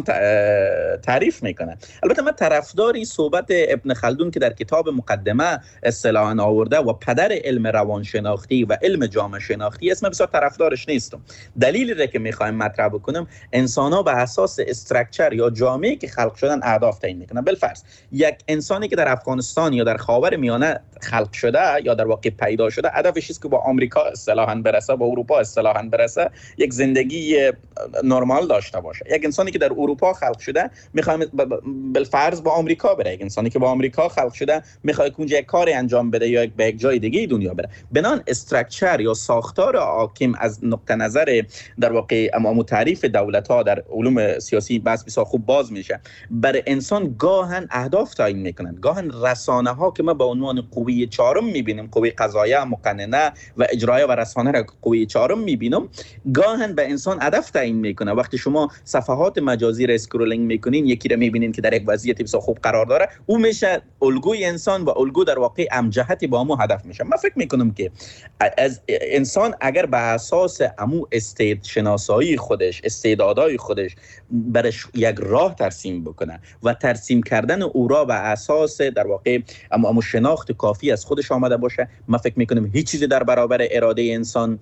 Speaker 7: تعریف میکنه. البته من طرفداری صحبت ابن خلدون که در کتاب مقدمه اصطلاحاً آورده و پدر علم روانشناختی و علم جامعه شناختی اسم بسیار طرفدارش نیستم. دلیلی را که میخوایم مطرح بکنم، انسان‌ها به اساس استراکچر یا جامعه‌ای که خلق شدن اهداف تعیین میکنن. بالفرض یک انسانی که در افغانستان یا در خاورمیانه خلق شده یا در واقع پیدا شده، هدفش است که با آمریکا اصطلاحاً برسه، با اروپا اصطلاحاً برسه، یک زندگی نرمال داشته باشه. یک انسانی که در اروپا خلق شده میخواد بالفرض با آمریکا بره، یک انسانی که با آمریکا خلق شده میخواد اونجا یک کاری انجام بده یا به یک جای دیگه دنیا بره. بنان استراکچر یا ساختار حاکم از نقطه نظر در واقع اما تعریف دولت‌ها در علوم سیاسی بسیار خوب باز میشه. برای انسان گاهن اهداف تعیین میکنن، گاهن رسانه‌ها که ما به عنوان قوه چهارم میبینیم، قوه قضاییه، مقننه و اجرایه و رسانه را قوه چهارم میبینیم، گاهن به انسان هدف تعیین میکنه. وقتی شما صفحات مجازی را اسکرولینگ میکنین، یکی را میبینین که در یک وضعیت بسیار خوب قرار داره، او میشه الگوی انسان و الگو در واقع امجهتی با همو هدف میشه. من فکر میکنم که از انسان اگر به اساس همو شناسایی خودش، استعدادهای خودش برش یک راه ترسیم بکنه و ترسیم کردن او را به اساس در واقع همو شناخت کافی از خودش آمده باشه، من فکر میکنم هیچ چیزی در برابر اراده انسان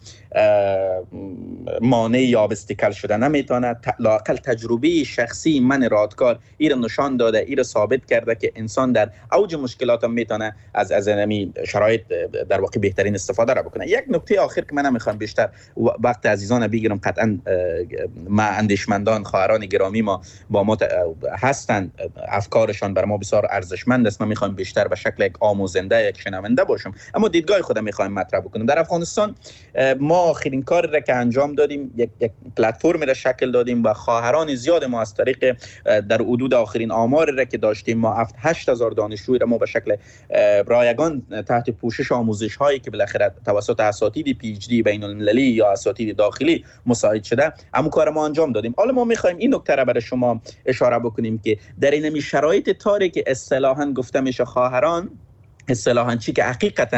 Speaker 7: مانع یا obstacle شده نمیتونه. لااقل تجربه شخصی من رادکار ایره نشان داده، ایره ثابت کرده که انسان در اوج مشکلات هم میتونه از اینمی شرایط در واقع بهترین استفاده را بکنه. یک نکته آخر که من نمیخوام بیشتر وقت عزیزان بگیرم، قطعا ما اندیشمندان خواهران گرامی ما با ما هستند، افکارشان بر ما بسیار ارزشمند است. من میخوام بیشتر به شکل یک آموزنده، یک شنونده باشم، اما دیدگاه خودم میخوام مطرح بکنم. در افغانستان ما آخرین کاری را که انجام دادیم، یک پلتفرمی را شکل دادیم و خواهران زیاد ما از طریق در حدود آخرین آمار را که داشتیم ما 8,000 دانشجوی را ما به شکل رایگان تحت پوشش آموزش هایی که بالاخره توسط اساتید پی اچ دی بین المللی یا اساتید داخلی مساعد شده، همون کار ما انجام دادیم. حالا ما میخوایم این نکته را برای شما اشاره بکنیم که در این شرایط تاری که اصطلاحاً گفته میشه خواهران اصطلاحاً چی که حقیقتاً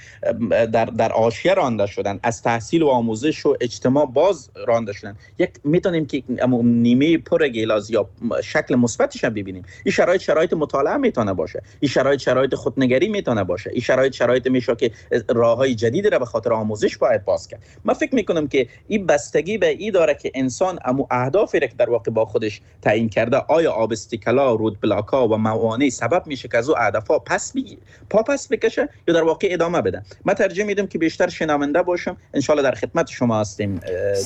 Speaker 7: در حاشیه رانده شدن، از تحصیل و آموزش و اجتماع باز رانده شدن، یک میتونیم که نیمه پر گیلاز یا شکل مثبتش هم ببینیم. این شرایط مطالعه میتونه باشه، این شرایط خودنگری میتونه باشه، این شرایط میشه که راههای جدیدی را به خاطر آموزش باید باز کرد. من فکر میکنم که این بستگی به این داره که انسان اهدافی را که در واقع با خودش تعیین کرده، آیا آبستیکلا، رود بلاکا و موانع سبب میشه که از او اهدافا پس بکشه یا در واقع ادامه بده. من ترجیح میدم که بیشتر شنونده باشم. انشالله در خدمت شما هستیم.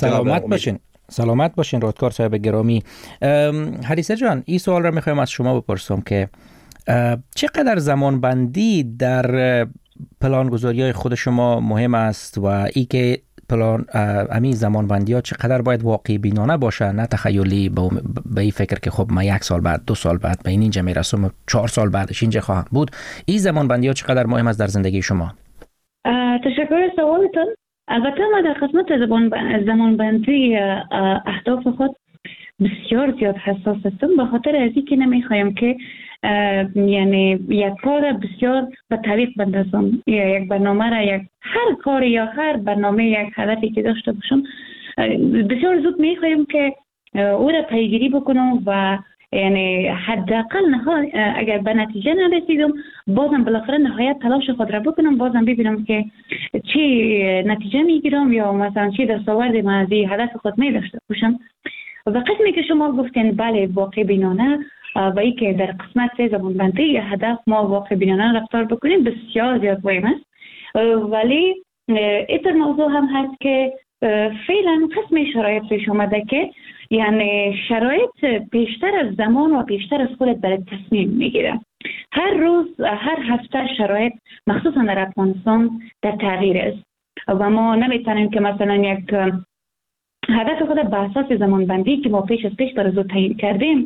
Speaker 3: سلامت باشین رادکار صاحب گرامی. حدیثه جان، این سوال را میخوایم از شما بپرسم که چقدر زمانبندی در پلانگذاری های خود شما مهم است و ای که پلان همین زمانبندی ها چقدر باید واقعی بینانه باشه، نه تخیلی به این فکر که خب ما 1 سال بعد 2 سال بعد به اینجا میرسم، 4 سال بعدش اینجا خواهم بود. این زمانبندی ها چقدر مهم است در زندگی شما؟
Speaker 6: تشکر از سوالتون. البته ما در خدمت زمانبندی اهداف خود بسیار زیاد حساس هستم، به خاطر از اینکه نمیخوایم که یعنی یک کار بسیار به طریق بندازم یا یک برنامه را، یک هر کار یا هر برنامه یک هدفی که داشته باشم بسیار زود میخوایم که او را پیگیری بکنم و یعنی حداقل اگر به نتیجه نرسیدم بازم بالاخره نهایت تلاش خود را بکنم، بازم ببینم که چی نتیجه میگیرم یا مثلا چی دستاورد من از این هدف خود میداشته باشم. و قسمی که شما گفتین بله واقع بینانه و ای که در قسمت زمانبندی هدف ما واقع بینانه رفتار بکنیم بسیار زیاد مهم است. ولی این موضوع هم هست که فعلا قسم شرایط پیش آمده که یعنی شرایط پیشتر از زمان و پیشتر از خودت برای تصمیم میگیره. هر روز هر هفته شرایط مخصوصا در افغانستان در تغییر است و ما نمیتونیم که مثلا یک هدف خود به اساس زمانبندی که ما پیش بر از او تعیین کردیم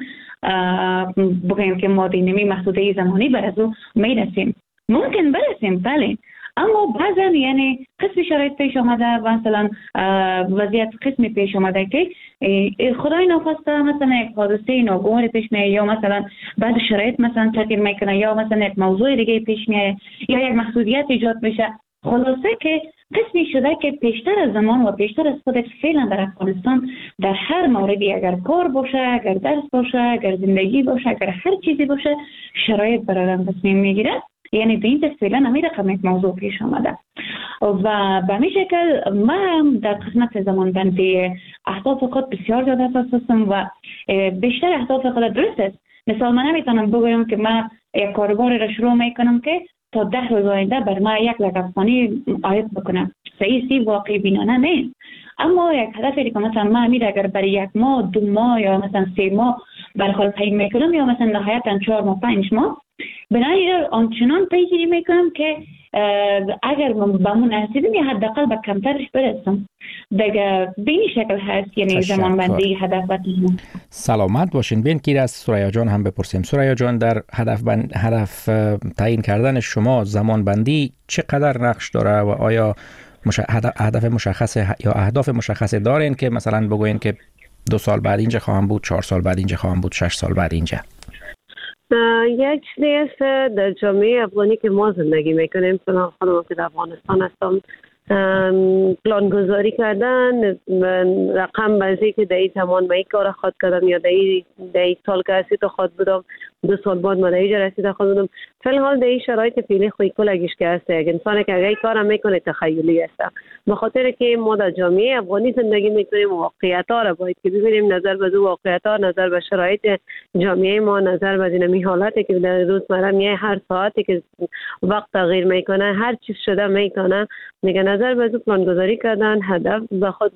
Speaker 6: بگیم که ما دینمی محدوده زمانی بر از او میرسیم. ممکن برسیم بله، اما بعضا یعنی قسمی شرایط پیش آمده و مثلا وضعیت قسمی پیش آمده که خدای ناخواسته مثلا یک حادثه ناگواری پیش میاد یا مثلا بعد شرایط مثلا تغییر میکنه یا مثلا یک موضوع دیگه پیش میاد یا یک محدودیت ایجاد میشه. خلاصه که قسمی شده که پیشتر از زمان و پیشتر از خود فعلا در افغانستان در هر موردی، اگر کار باشه، اگر درس باشه، اگر زندگی باشه، اگر هر چیزی باشه، شرایط برای آدم تصمیم میگیره. یعنی به این فعلا همین رقم یک موضوع پیش آمده و به همین شکل من در قسمت زمانبندی اهداف خود بسیار زیاده حساسم و بیشتر اهداف خود درست است. مثال من نمیتونم بگویم که من یک کاربار را شروع میکنم که تا 10 روز آینده بر ما 1 لک افغانی عاید بکنم. صحیح واقعی بینانه نیست، اما یک هدفی که مثلا من امید اگر برای 1 ماه 2 ماه یا مثلا 3 ماه برای تعیین میکنم یا مثلا نهایتا 4 ماه 5 ماه بنابراین آنچنان پیگیری میکنم که اگر من به اون رسیدم یا حداقل به کمترش برسم. دیگه به این شکل هست، یعنی زمانبندی هدف و تیم.
Speaker 3: سلامت باشین. بین کی از سوریا جان هم بپرسیم. سوریا جان، در هدف تعیین کردن شما زمانبندی چقدر نقش داره و آیا هدف مشخص یا اهداف مشخص دارین که مثلا بگوین که 2 سال بعد اینجا خواهم بود، 4 سال بعد اینجا خواهم بود، 6 سال بعد اینجا؟
Speaker 5: یک چیزی است در جامعه افغانی که ما زندگی میکنیم، چون خودم که در افغانستان هستم، پلانگذاری کردن رقم بازی که در این زمان من این کار خود کردم یا در این سال که هستی تو خود بودم، 2 سال بعد من در اینجا رسیده خود بودم. فی‌الحال در این شرایط فعلی خوی کلگیش که هست یک انسان که اگر این کار میکنه تخیلی است، به خاطر که ما در جامعه افغانی زندگی میکنیم و واقعیت ها را باید که ببینیم، نظر به واقعیت ها، نظر به شرایط جامعه ما، نظر به اینمی حالتی که در روزمره میای، هر ساعتی که وقت تغییر میکنه، هر چیز شده میکنه، میگه نظر به پلانگذاری کردن، هدف به خود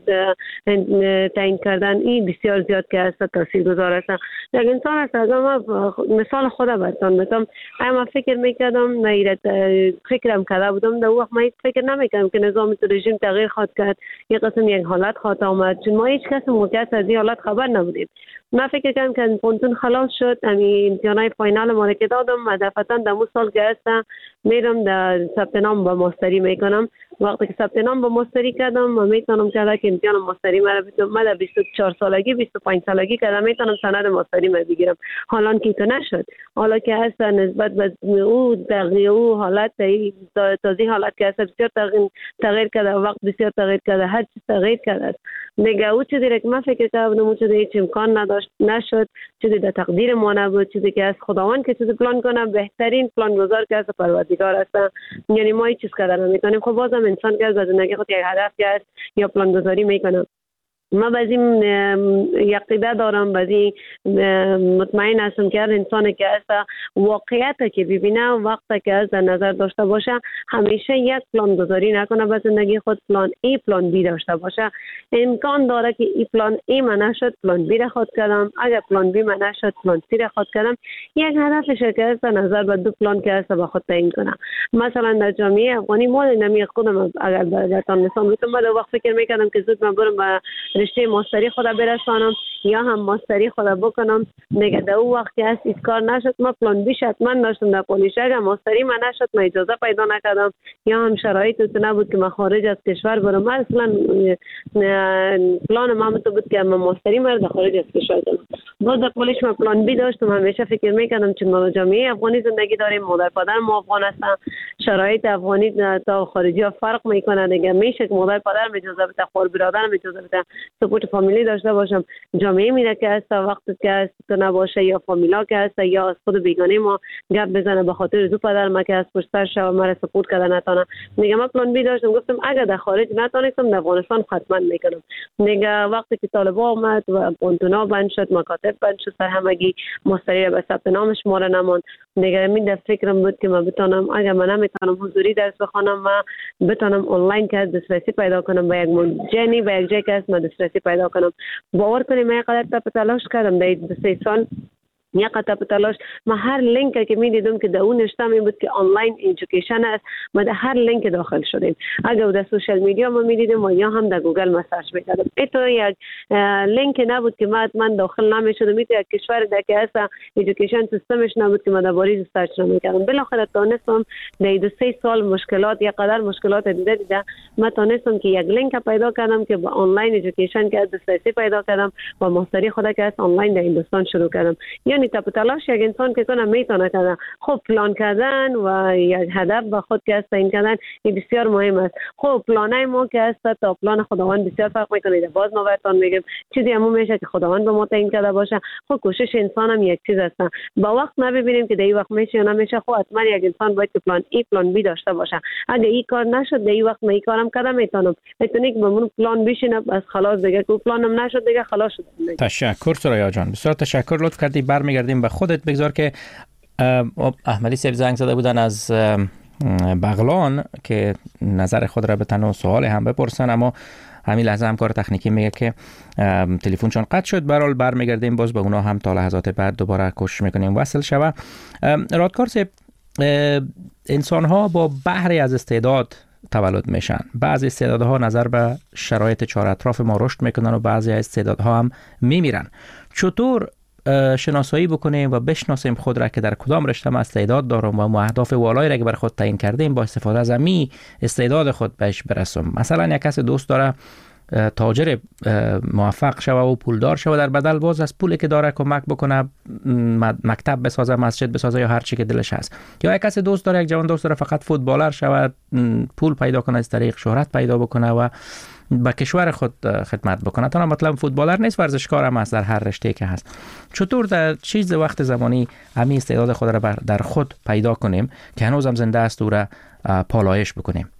Speaker 5: تعیین کردن، این بسیار زیاد که است تاثیرگذار است. یک انسان است، اگر من مثال خود براتون بگم، اما فکر میکردم فکرم کرده بودم در وقت من فکر نمیکردم که نظام رژیم تغییر خواهد کرد، یک قسم یک حالت خواهد آمد، چون ما هیچ کس موقعیت از این حالت خبر نبودیم. من فکر کردم که پونتون خلاص شد، امی امتحانات فاینال ما که دادم، هدفاً در مو سال که هستم میرم در ثبت نام با ماستری میکنم. وقتی که ثبت نام با ماستری کردم و میتونم که امتحان ماستری من در 24 سالگی 25 سالگی کردم میتونم سند ماستری ما بگیرم. حالا که تو نشد، حالا که هست نسبت به او تغییر او حالت تازه حالت که هست بسیار تغییر کرده، وقت بسیار تغییر کرده، هر چیز تغییر کرده. دیگه او چیزی که من فکر کردم اون چیزی هیچ امکان نداشت، نشد، چیزی در تقدیر ما نبود، چیزی که از خداوند که چیزی پلان کنه، بهترین پلانگذار که از پروردگار است. یعنی ما هیچ چیز کردن نمی‌کنیم. خب بازم انسان که از زندگی خود یک هدف است یا پلانگذاری میکنه. ما بعضی یقیده دارم، بعضی مطمئن هستم که هر انسان که هست واقعیت که ببینه، وقت که از نظر داشته باشه، همیشه یک پلان گذاری نکنه به زندگی خود، پلان ای پلان بی داشته باشه. امکان داره که ای پلان ای من نشد، پلان بی را خود کردم، اگر پلان بی من نشد، پلان سی را خود کردم. یک هدفش که هست نظر به 2 پلان که هست به خود تعیین کنه. مثلا در جامعه افغانی ما نمی خودم اگر براتون مثال بزنم، من وقت فکر میکردم که زود من برم به رشته ماستری خدا برسانم یا هم ماستری خدا بکنم. دیگه در اون وقت که هست این کار نشد، ما پلان بیش حتما داشتم در پولیش، اگر ماستری من نشد من اجازه پیدا نکردم یا هم شرایط تو نبود که من خارج از کشور برم. اصلا پلان من تو بود که من ماستری مرد خارج از کشور برم. باز در پولیش من پلان بی داشتم. همیشه فکر میکردم چون ما جامعه افغانی زندگی داریم، مادر پدر ما افغان هستن، شرایط افغانی تا خارجی ها فرق میکنه. دیگه میشه که مادر پدر اجازه بده، خور برادرم اجازه بده، سپورت فامیلی داشته باشم. جامعه میره که هست وقتی که هست تو نباشه یا فامیلا که هست یا از خود بیگانه ما گپ بزنه به خاطر دو پدر ما که از پشت سر شو مرا سپورت کردن نتونه. میگم من پلان بی داشتم، گفتم اگر در خارج نتونستم در افغانستان حتما میکنم. میگه وقتی که طالبا اومد و پونتونا بند شد، مکاتب بند شد، سر همگی ماستری به ثبت نامش ما را نموند. دیگه من در فکرم بود که من بتونم اگر من نمیتونم حضوری درس بخونم، من بتونم آنلاین که دسترسی پیدا کنم به یک مجانی به یک جای که من دسترسی پیدا کنم. باور کنید من قدر تلاش کردم در 3 سال یک تپ تلاش ما هر لینک که می دیدم که در اون نوشته بود که آنلاین ایژوکیشن است، ما در هر لینک داخل شدیم. اگر در سوشال میدیا ما می دیدیم و یا هم در گوگل ما سرچ میکردم. این یک لینک نبود که من داخل نمیشدم. این یک کشور در که اصلا ایژوکیشن سیستمش نبود که ما درباره سرچ نمیکردم. بالاخره تونستم در 2-3 سال مشکلات یک قدر مشکلات دیده ما تونستم که یک لینک پیدا کردم که با آنلاین ایژوکیشن که دسترسی پیدا کردم و ماستری خود که از آنلاین در هندوستان شروع کردم. یعنی تپ تلاش یک انسان که کنه میتونه کنه. خب پلان کردن و یک هدف با خود که است تعیین کردن این بسیار مهم است. خب پلانای ما که است تا پلان خداوند بسیار فرق میکنه. باز ما براتون میگم چیزی همون میشه که خداوند به ما تعیین کرده باشه. خب کوشش انسان هم یک چیز است. با وقت نبینیم که در این وقت میشه یا نمیشه. خب حتما یک انسان باید که پلان ای پلان بی داشته باشه. اگه این کار نشد در این وقت من این کارم کردم میتونم که بمون پلان بشینه بس خلاص دیگه که پلانم نشد دیگه خلاص شد.
Speaker 3: تشکر سریا جان، بسیار تشکر. لطف کردی برمیگردیم به خودت. بگذار که احمدی صاحب زنگ زده بودن از بغلان که نظر خود را بتن و سوال هم بپرسن، اما همین لحظه همکار تکنیکی میگه که تلفنشون قطع شد. برحال برمیگردیم باز به اونا هم تا لحظات بعد دوباره کوشش میکنیم وصل شوه. رادکار صاحب، انسان ها با بحری از استعداد تولد میشن. بعضی استعدادها نظر به شرایط چهار اطراف ما رشد میکنن و بعضی از استعدادها هم میمیرن. چطور شناسایی بکنیم و بشناسیم خود را که در کدام رشته ما استعداد دارم و اهداف والایی را که بر خود تعیین کردیم با استفاده از امی استعداد خود بهش برسم؟ مثلا یک کس دوست داره تاجر موفق شوه و پولدار شوه، در بدل باز از پولی که داره کمک بکنه مکتب بسازه، مسجد بسازه یا هر چی که دلش هست. یا یک کس دوست داره، یک جوان دوست داره فقط فوتبالر شوه، پول پیدا کنه، از طریق شهرت پیدا بکنه و با کشور خود خدمت بکنه. تنها مطلب فوتبالر نیست، ورزشکار هم هست در هر رشته که هست. چطور در چیز وقت زمانی همین استعداد خود را در خود پیدا کنیم که هنوزم زنده است و را پالایش بکنیم؟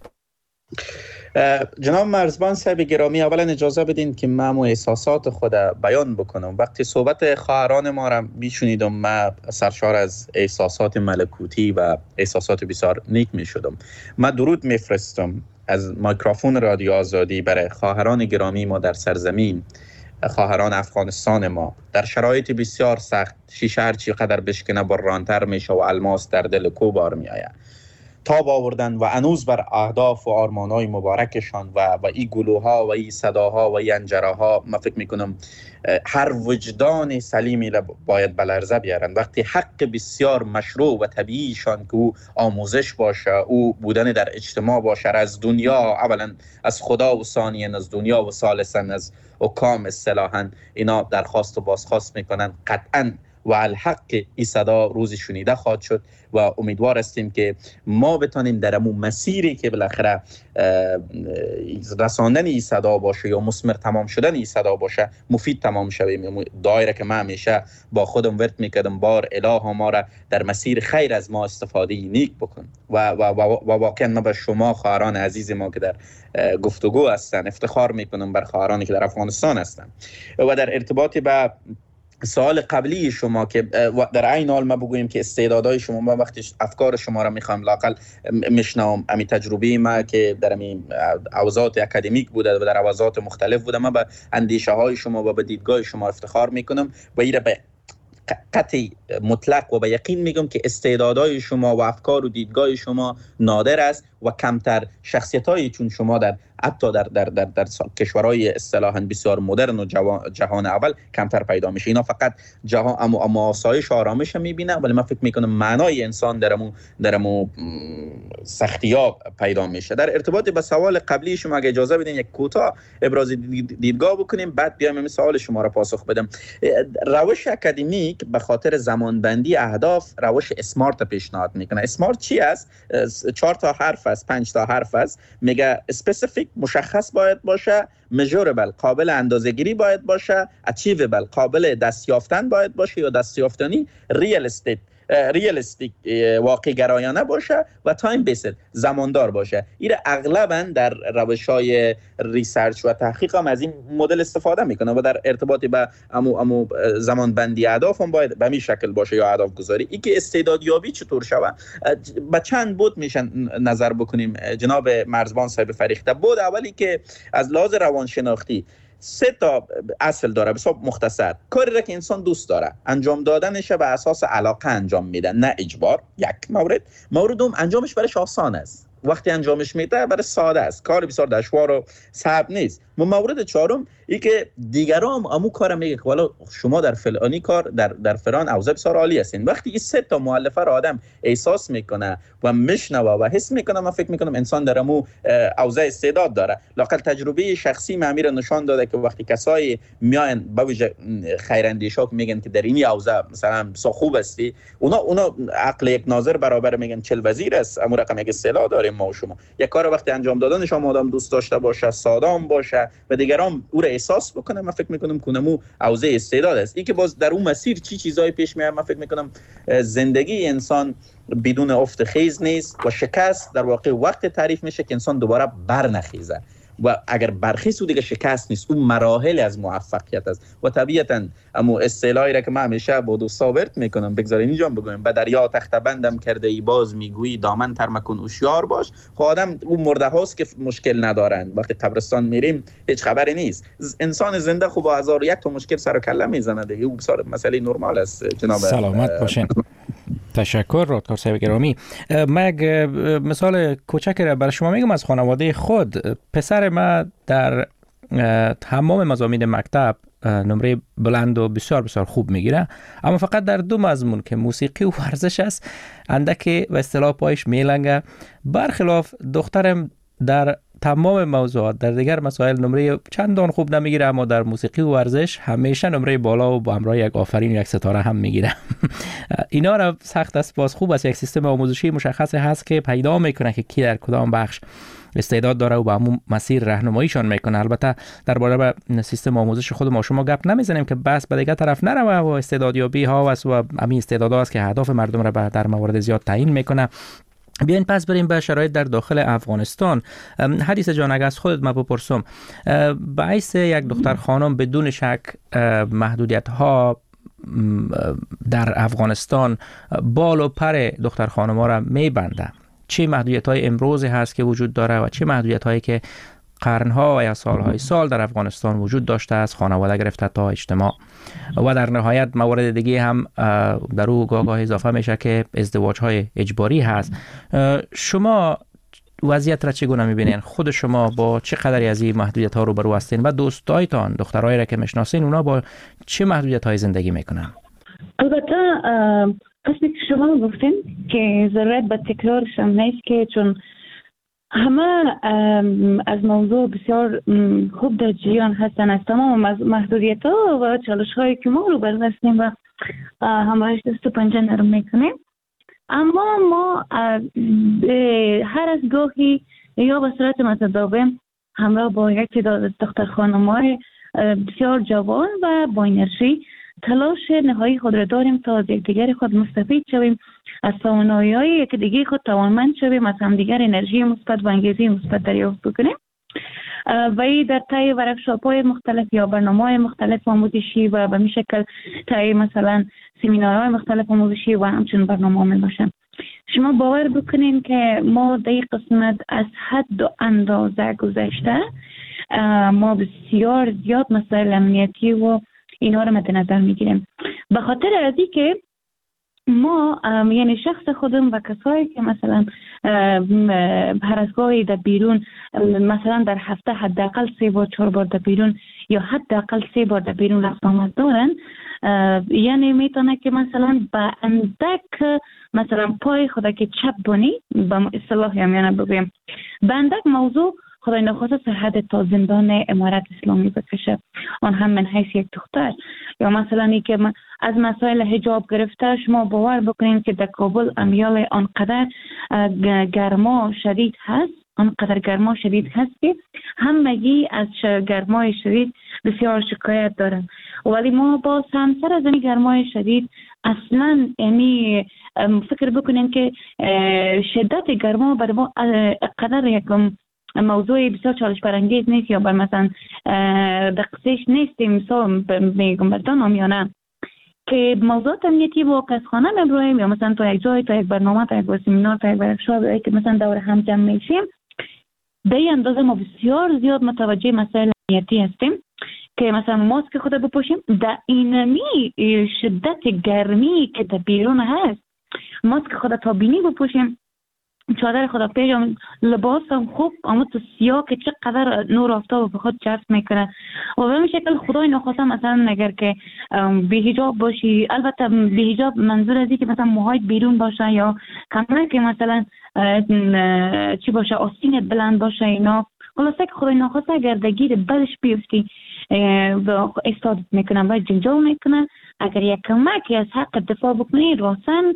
Speaker 7: جناب مرزبان صاحب گرامی، اولا اجازه بدین که من احساسات خود بیان بکنم. وقتی صحبت خواهران ما را میشنیدم من سرشار از احساسات ملکوتی و احساسات بسیار نیک میشدم. من درود میفرستم از میکروفون رادیو آزادی برای خواهران گرامی ما در سرزمین، خواهران افغانستان ما در شرایط بسیار سخت. شیشه هر چی قدر بشکنه برانتر میشه و الماس در دل کو بار میآید. تاب آوردن و هنوز بر اهداف و آرمانهای مبارکشان و این گلوها و این صداها و این انجراها من فکر میکنم هر وجدان سلیمی باید بلرزه بیارن. وقتی حق بسیار مشروع و طبیعیشان که او آموزش باشه، او بودن در اجتماع باشه، از دنیا اولا از خدا و ثانیا از دنیا و ثالثا از حکام اصطلاحاً اینا درخواست و بازخواست میکنن، قطعاً و الحق این صدا روزی شنیده خواهد شد و امیدوار هستیم که ما بتانیم در امون مسیری که بالاخره رساندن این صدا باشه یا مثمر تمام شدن این صدا باشه مفید تمام شویم. دایره که من همیشه با خودم ورد میکردم، بار اله ما را در مسیر خیر از ما استفاده نیک بکن و واقعا من به شما خواهران عزیز ما که در گفتگو هستن افتخار میکنم بر خواهرانی که در افغانستان هستن. و در ارتباط به سوال قبلی شما که در عین حال ما بگوییم که استعدادهای شما، ما وقتی افکار شما را میخوام لاقل میشنوم، امی تجربه ما که در امی اوضاع اکادمیک بوده و در اوضاع مختلف بوده، من به اندیشه های شما و به دیدگاه شما افتخار میکنم و این را به قطعی مطلق و به یقین میگم که استعدادهای شما و افکار و دیدگاه شما نادر است و کمتر شخصیتایی چون شما در حتی در کشورهای اصطلاحاً بسیار مدرن و جهان اول کمتر پیدا میشه. اینا فقط جهان اما آسایش آرامش میبینه، ولی من فکر میکنم معنای انسان در امو سختی‌ها پیدا میشه. در ارتباط به سوال قبلی شما اگه اجازه بدین یک کوتاه ابراز دیدگاه بکنیم، بعد بیایم این سوال شما را پاسخ بدم. روش اکادمیک به خاطر زمانبندی اهداف روش اسمارت پیشنهاد میکنه. اسمارت چی است؟ 4 تا حرف است، 5 تا حرف است. میگه اسپسیفیک مشخص باید باشه، measurable قابل اندازه‌گیری باید باشه، achievable قابل دست یافتن باید باشه یا دست یافتنی، ریالستیک واقع گرایانه باشه و تایم بیسد زماندار باشه. این اغلبا در روش‌های ریسرچ و تحقیق هم از این مدل استفاده میکنه و در ارتباط به امو زمان بندی اهداف هم باید به همین شکل باشه یا اهداف گذاری. این که استعدادیابی چطور شوه با چند بود میشن نظر بکنیم. جناب مرزبان صاحب فریخته، بود اولی که از لحاظ روانشناختی 3 تا اصل داره. بسیار مختصر، کاری را که انسان دوست داره انجام دادنش به اساس علاقه انجام میده، نه اجبار. یک مورد دوم، انجامش برایش آسان است. وقتی انجامش میده برای ساده است، کار بسیار دشوار و صعب نیست. مورد چهارم ای که دیگران امو کار میگه که والا شما در فلانی کار در فلان اوضاع بسیار عالی هستین. وقتی این 3 تا مؤلفه را آدم احساس میکنه و میشنوه و حس میکنه، من فکر میکنم انسان در امو اوضاع استعداد داره. لااقل تجربه شخصی امیر نشان داده که وقتی کسایی میاین با وجه خیراندیشا میگن که در این اوضاع مثلا بسیار خوب هستی، اونا عقل یک ناظر برابر میگن 40 وزیر است. امو رقم یک اصطلاح داریم ما و شما. یک کار وقتی انجام دادنش آدم دوست داشته باشه، سادام باشه و دیگران او را احساس بکنه، من فکر میکنم کنمو اوضاع استعداد است. این که باز در اون مسیر چیزایی پیش میاد، من فکر میکنم زندگی انسان بدون افت خیز نیست و شکست در واقع وقت تعریف میشه که انسان دوباره برنخیزه و اگر برخیز دیگه شکست نیست، اون مراحل از موفقیت است. و طبیعتا اما اصطلاحی را که من همیشه با دوستا ورد میکنم، بگذارین اینجا بگویم، به دریا تخته بندم کرده ای باز میگویی دامن تر مکن هوشیار باش. خب آدم اون مرده هاست که مشکل ندارن، وقتی قبرستان میریم هیچ خبری نیست. انسان زنده خب با 1001 تا مشکل سر و کله میزنه دیگه، اون بسیار مسئله نرمال است. جناب
Speaker 3: سلامت باشین. تشکر رادکار صاحب گرامی. من مثال کوچکی را برای شما میگم از خانواده خود. پسر ما در تمام مضامین مکتب نمره بلند و بسیار بسیار خوب میگیره، اما فقط در 2 مضمون که موسیقی و ورزش است اندکی و اصطلاح پایش میلنگه. برخلاف دخترم در تمام موضوعات در دیگر مسائل نمره چندان خوب نمیگیره، اما در موسیقی و ورزش همیشه نمره بالا و با همراه یک آفرین و یک ستاره هم میگیره. اینا را سخت است، باز خوب است یک سیستم آموزشی مشخص هست که پیدا میکنه که کی در کدام بخش استعداد داره و با همون مسیر راهنماییشان میکنه. البته درباره سیستم آموزش خود ما شما گپ نمیزنیم که بس به دیگه طرف نروه و استعدادیابی ها و همین استعدادها است که اهداف مردم را در موارد زیاد تعیین میکنه. بیاین پس بریم به شرایط در داخل افغانستان. حدیث جان اگه از خودت ما بپرسم، باعث یک دختر خانم بدون شک محدودیت ها در افغانستان بال و پر دختر خانم ها را میبنده. چه محدودیت های امروزی هست که وجود داره و چه محدودیت هایی که قرنها و یا سالهای سال در افغانستان وجود داشته است، خانواده گرفته تا اجتماع، و در نهایت موارد دیگه هم در او گاه اضافه میشه که ازدواج های اجباری هست. شما وضعیت را چگونه میبینین؟ خود شما با چه قدری از این محدودیت ها روبرو هستین و دوستایتان دخترایی را که میشناسین اونا با چه محدودیت های زندگی میکنن؟
Speaker 6: البته قسمی که شما گفتین که ضرورت به تکرارش هم نیست که چون همه از موضوع بسیار خوب در جریان هستن، از تمام محدودیت ها و چالش هایی که ما رو هستیم و همراهش دست و پنجه نرم میکنیم. اما ما هر از گاهی یا به صورت متداوم همراه با یک تعداد دختر خانم‌های بسیار جوان و با انرژی تلاش نهایی خود را داریم تا از یکدیگر خود مستفید شویم، از توانایی‌های یکدیگر خود توانمند شویم، از همدیگر انرژی مثبت و انگیزه مثبت دریافت بکنیم. و این در طی ورکشاپ‌های مختلف یا برنامه‌های مختلف آموزشی و به این شکل طی مثلا سمینارهای مختلف آموزشی و همچنین برنامه‌ها می‌باشند. شما باور بکنین که ما در این قسمت از حد و اندازه گذشته، ما بسیار زیاد مسائل امنیتی و اینا رو مد نظر میگیریم. به خاطر از این که ما یعنی شخص خودم و کسایی که مثلا هر از گاهی در بیرون مثلا در هفته حداقل 3 بار 4 بار در بیرون یا حداقل 3 بار در بیرون رفت آمد دارن، یعنی میتونه که مثلا با اندک مثلا پای خدا که چپ بانی با اصطلاح یعنی بگویم با اندک موضوع خدای نخواسته سرحد تا زندان امارت اسلامی بکشه، آن هم من حیث یک دختر. یا مثلا ای که از مسائل حجاب گرفته شما باور بکنید که در کابل امیال آنقدر گرما شدید هست، آنقدر گرما شدید هست که همگی از گرمای شدید بسیار شکایت دارن، ولی ما با سر از این گرمای شدید اصلا یعنی فکر بکنین که شدت گرما برای ما قدر یک موضوع بسیار چالش برانگیز نیست یا بر مثلا دقیقش نیستیم مثلا میگم مردان یا نه که موضوعات امنیتی با کس خانه میبرویم یا مثلا تا یک جای تا یک برنامه تا یک سمینار تا یک ورکشاپ که مثلا دور هم جمع میشیم، به این اندازه ما بسیار زیاد متوجه مسائل امنیتی هستیم که مثلا ماسک خود بپوشیم، در اینمی شدت گرمی که در بیرون هست ماسک خود تا بینی بپوشیم، چادر خدا پیجام، لباس هم خوب اما تو سیاه که چقدر نور آفتاب به خود جذب میکنه و به این شکل خدای نخواسته مثلا اگر که بی حجاب باشی، البته بی حجاب منظور ازی که مثلا موهایت بیرون باشه یا کمره که مثلا چی باشه آستینت بلند باشه، اینا خلاصه که خدای نخواسته اگر دگیر بدش بیفتی و استادت میکنن و جنجال میکنن، اگر یک کمکی از حق دفاع بکنی راسن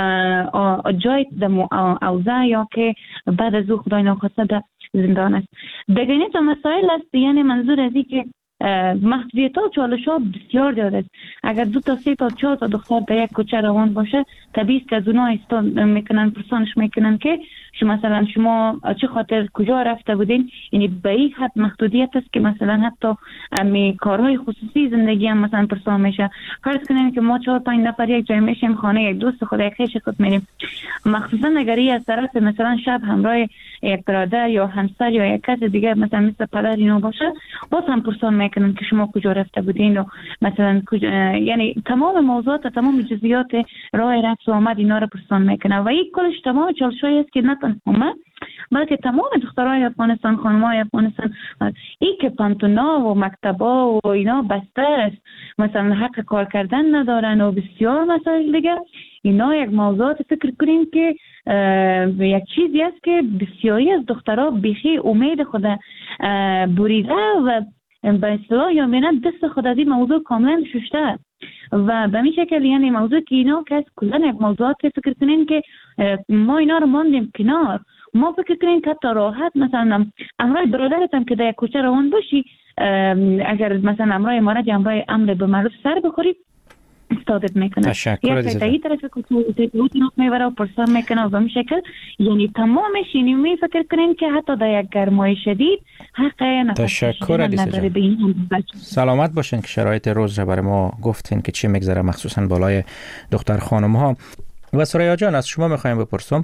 Speaker 6: جایت در اوضاع یا که بعد از او خدای ناخواسته در زندان است. دیگه این مسائل است، یعنی منظور ازی که محدودیت ها و چالش ها بسیار زیاد است. اگر 2 تا 3 تا 4 تا دختر در یک کوچه روان باشه، طبیعی است که از اونها استاد میکنن، پرسانش میکنن که مثلا شما چه خاطر کجا رفته بودین، یعنی به این حد محدودیت است که مثلا حتی می کارهای خصوصی زندگی هم مثلا پرسان میشه. فرض کنیم که ما 4-5 نفر یک جای میشیم، خانه یک دوست خود یک خویش خود میریم، مخصوصا اگر این از طرف مثلا شب همراه یک برادر یا همسر یا یک کس دیگه مثلا مثل پدر اینا باشه، باز هم پرسان میکنن که شما کجا رفته بودین و مثلا یعنی تمام موضوعات و تمام جزئیات راه رفت و آمد اینا رو پرسان میکنن و این کلش تمام چالشایی است که نه تنها بلکه تمام دخترای افغانستان، خانمای افغانستان، این که پانتونا و مکتبا و اینا بسته است، مثلا حق کار کردن ندارن و بسیار مسائل دیگه، اینا یک موضوعات فکر کنیم که یک چیزی است که بسیاری از دخترها بیخی امید خود بریده و به اصطلاح یا میرن دست خود از این موضوع کاملا ششته و به این شکل یعنی موضوع که اینا که کلا یک موضوعات فکر کنیم که ما اینا رو ماندیم کنار، ما فکر کنیم که حتی راحت مثلا امرای برادرت هم که در یک کوچه روان باشی، اگر مثلا امرای مارد یا امرای امر به معروف سر بخوری استادت میکنه،
Speaker 3: تشکر عزیزم.
Speaker 6: یک طرف کوچه میبره و پرسان میکنه و به این شکل یعنی تمامش اینی می فکر کنیم که حتی در یک گرمای شدید حق
Speaker 3: تشکر عزیزم. سلامت باشین که شرایط روز را برای ما گفتین که چی میگذره مخصوصا بالای دختر خانم ها. و سریا جان از شما میخوایم بپرسم،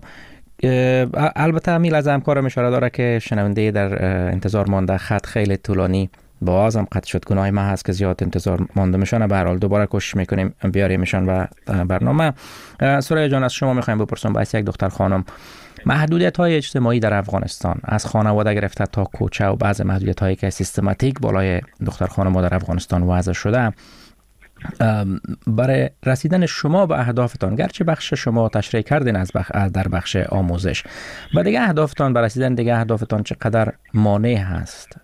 Speaker 3: البته امیل از همکارم اشاره داره که شنونده در انتظار مانده خط خیلی طولانی بازم قطع شد، گناه ما هست که زیاد انتظار مانده میشن، به هر حال دوباره کوشش میکنیم بیاریمشان و برنامه. سریا جان از شما میخوایم بپرسم با یک دختر خانم، محدودیت های اجتماعی در افغانستان از خانواده گرفته تا کوچه و بعض محدودیت هایی که سیستماتیک بالای دختر خانم ها در افغانستان وضع شده، برای رسیدن شما به اهدافتان، گرچه بخش شما تشریح کردین از در بخش آموزش، و دیگه اهدافتان برای رسیدن دیگه اهدافتان چقدر مانع هست؟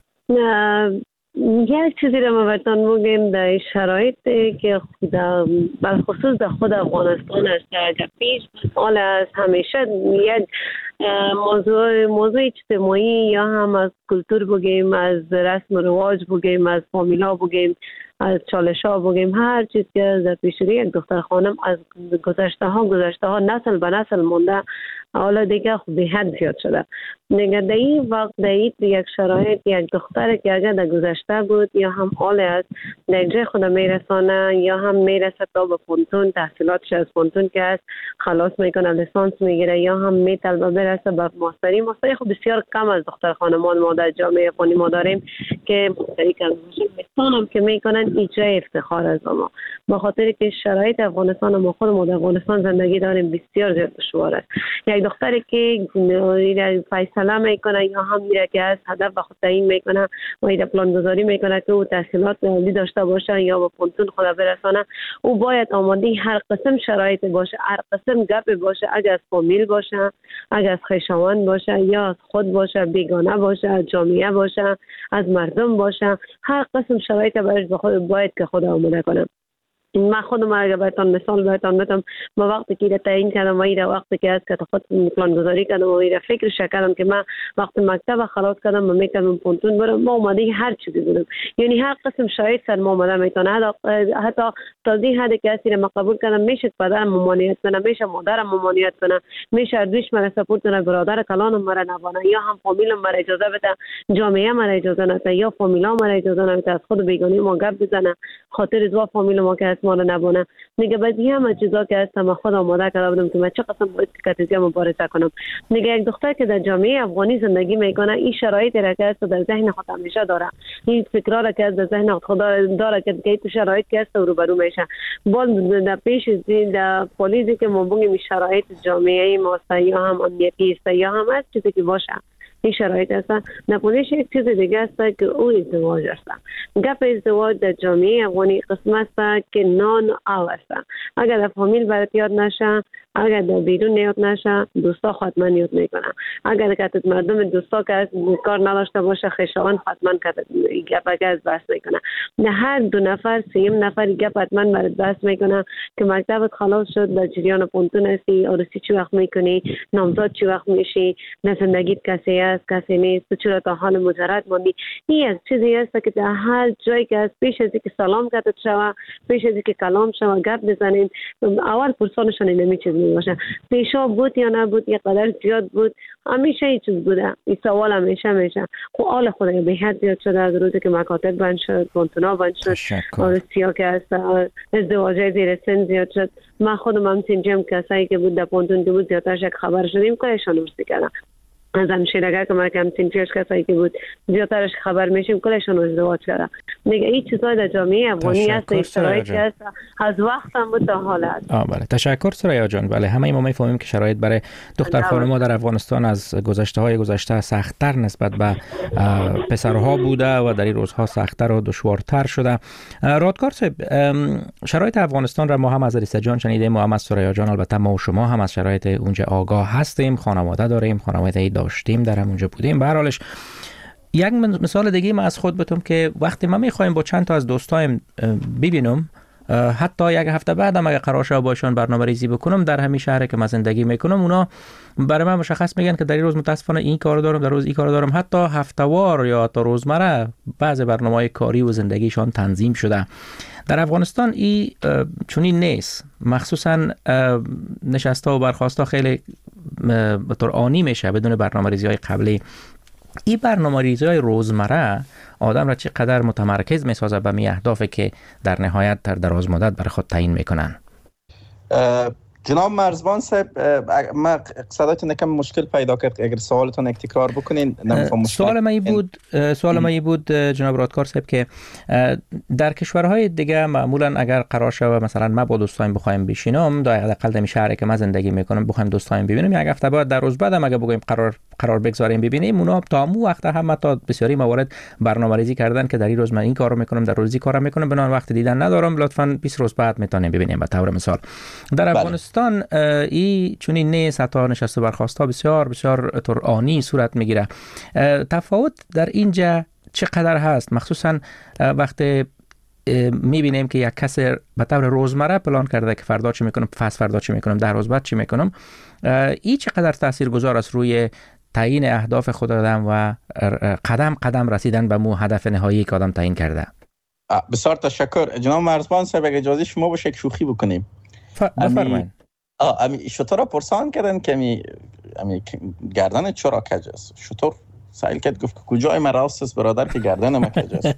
Speaker 5: یک چیزی رو ما بهتون بگیم در شرایط که بالخصوص در خود افغانستان است که پیش حال از همیشه یک موضوع اجتماعی یا هم از کلتور بگیم، از رسم و رواج بگیم، از فامیلا بگیم، از چالش ها بگیم، هر چیز که در پیشروی یک دختر خانم از گذشته ها نسل به نسل مونده، حالا دیگه به حد زیاد شده. دیگه در این وقت در یک شرایط یک دختر که اگر در گذشته بود یا هم حال از در جای خود میرسانه یا هم میرسه تا به پونتون، تحصیلاتش از پونتون که است خلاص میکنه، لیسانس میگیره یا هم میطلبه برسه به ماستری خب بسیار کم از دختر خانمان ما در جامعه افغانی ما داریم که ماستری کرده باشیم. هم که میکنن ایجای افتخار از ما، به خاطر که شرایط افغانستان ما خود در افغانستان زندگی داریم بسیار زیاد دشوار است. یک دختری که فیصله میکنه یا هم میره که از هدف به خود تعیین میکنه و ایده پلان گذاری میکنه که او تحصیلات عالی داشته باشه یا به پونتون خود برسانه، او باید آماده هر قسم شرایط باشه، هر قسم گپ باشه، اگر از فامیل باشه، اگر از خویشاوند باشه یا از خود باشه، بیگانه باشه، از جامعه باشه، از مردم باشه، هر قسم شرایط برای خود باید که خود آماده کنه. من خودم اگر بهتون مثال بدم، ما وقتی که تعیین کردم و ایره وقتی که از که خود پلان گذاری کردم و ایره فکرش کردم که من وقتی مکتب خلاص کردم و میکردم پونتون برم، ما اومده هر چیزی بودم، یعنی هر قسم شاید سر ما اومده میتونه، حتی تا این حد که اصیر ما قبول کردم میشه پدرم ممانعت کنه، میشه مادرم ممانعت کنه، میشه اردوش من سپورت کنه، برادر کلانم مرا نبانه یا هم فامیلم مرا اجازه بده، جامعه مرا اجازه نده یا فامیلا مرا اجازه نده از خود بیگانی ما گپ بزنه، خاطر دو فامیل ما که ما رو نبونه. میگه بعضی همه چیزا که هست ما خود آماده کرده بودم که من چه قسم باید کاتیزیا مبارزه کنم. میگه یک دختر که در جامعه افغانی زندگی میکنه این شرایطی را که هست در ذهن خود همیشه داره، این فکرها را که در ذهن خود داره که این شرایط که هست روبرو میشه. باز در پیش در پلیسی که ما بگیم شرایط جامعه ما یا هم امنیتی است یا هم هست چیزی که باشه این شرایط است. نپونیش یک چیز دیگه است که او ازدواج است. گپ ازدواج در جامعه افغانی قسم است که نان آو است. اگر در فامیل برات یاد نشه، اگر در بیرون یاد نشه، دوستا حتما یاد میکنه. اگر که مردم دوستا که کار نداشته باشه خیشان حتما گپ از بحث میکنه. نه هر دو نفر سیم نفر گپ حتما برات بحث میکنه که مکتبت خلاص شد در جریان پونتون هستی، عروسی چی وقت میکنی، نامزاد چی وقت میشی، در زندگیت کسی است کسی نیست، تو چرا تا حال مجرد ماندی. این چیزی است که در هر جایی که از پیش از اینکه سلام کرده شوه، پیش از اینکه کلام شوه گپ بزنین، اول پرسانشون اینمی چیز میباشه پیشا بود یا نبود، یک قدر زیاد بود، همیشه این چیز بوده. این سوال همیشه میشه. خب حال خدا به حد زیاد شده از روزی که مکاتب بند شد، پونتونا بند شد، عروسی‌ها که هست، ازدواجای زیر سن زیاد شد. من خودم هم سنجم کسایی که بود در پونتون که بود زیادترش یک خبر شدیم کلشان عروسی کردن. از همشیرگاه که ما کم سنجش کسایی که بود زیادترش خبر میشیم کلشان ازدواج کردن. دیگه این چیزا در جامعه افغانی هست، اشتراکی هست، از وقت هم بود تا حال هست.
Speaker 3: بله تشکر سریا جان. بله همه ما میفهمیم که شرایط برای دختر خانم‌ها در افغانستان از گذشته‌های گذشته سخت‌تر نسبت به پسرها بوده و در این روزها سخت‌تر و دشوارتر شده. رادکار صاحب، شرایط افغانستان را ما هم از علیسا جان شنیدیم، ما هم از سریا جان، البته ما و شما هم از شرایط اونجا آگاه هستیم، خانواده داریم، خانواده داشتیم، در همونجا بودیم. به هر حالش یک مثال دیگه من از خود بتم که وقتی ما میخوایم با چند تا از دوستایم ببینم، حتی یک هفته بعدم اگه قرار شد باشون برنامه‌ریزی بکنم در همین شهری که من زندگی میکنم، اونا برای من مشخص میگن که در این روز متاسفانه این کارو دارم، در روز این کارو دارم. حتی هفته‌وار یا تا روزمره بعض برنامه‌های کاری و زندگیشان تنظیم شده. در افغانستان این چنین نیست. مخصوصا نشسته و برخاسته خیلی به طور آنی میشه بدون برنامه‌ریزی‌های قبلی. این برنامه‌ریزی‌های روزمره آدم را چقدر متمرکز میسازه به می اهدافی که در نهایت در دراز مدت برای خود تعیین میکنن.
Speaker 7: جناب مرزبان صاحب، ما صداتون یکم مشکل پیدا کرد، اگر سوالتون یک تکرار بکنین.
Speaker 3: سوال من بود جناب رادکار صاحب که در کشورهای دیگه معمولا اگر قرار شود مثلا ما با دوستایم بخوایم بشینم، در حداقل در شهری که من زندگی میکنم بخوایم دوستایم ببینیم، یک هفته بعد در روز بعدم اگه بگیم قرار بگذاریم ببینیم، اونا تا مو وقت هم تا بسیاری موارد برنامه‌ریزی کردن که در این روز من این کارو میکنم، در روزی کارو میکنم، بنابراین وقت دیدن ندارم، لطفاً 20 روز بعد میتونیم ببینیم. به طور مثال در افغانستان این چنین نیست، حتی نشسته برخاسته بسیار طور آنی صورت میگیره. تفاوت در اینجا چقدر هست؟ مخصوصا وقتی میبینیم که یک کس به طور روزمره پلان کرده که فردا چی میکنم، پس فردا چی میکنم، 10 روز بعد چی میکنم، این چقدر تاثیرگذار است روی تعیین اهداف خود آدم و قدم رسیدن به مو هدف نهایی که آدم تعیین کرده؟
Speaker 7: بسیار تشکر جناب مرزبان صاحب. اگه اجازه شما باشه یک شوخی بکنیم.
Speaker 3: بفرمایید.
Speaker 7: شطور پرسان کردن که امی گردن چرا کج است. شطور سائل کرد گفت که کجای من راست است برادر که گردن من کج است.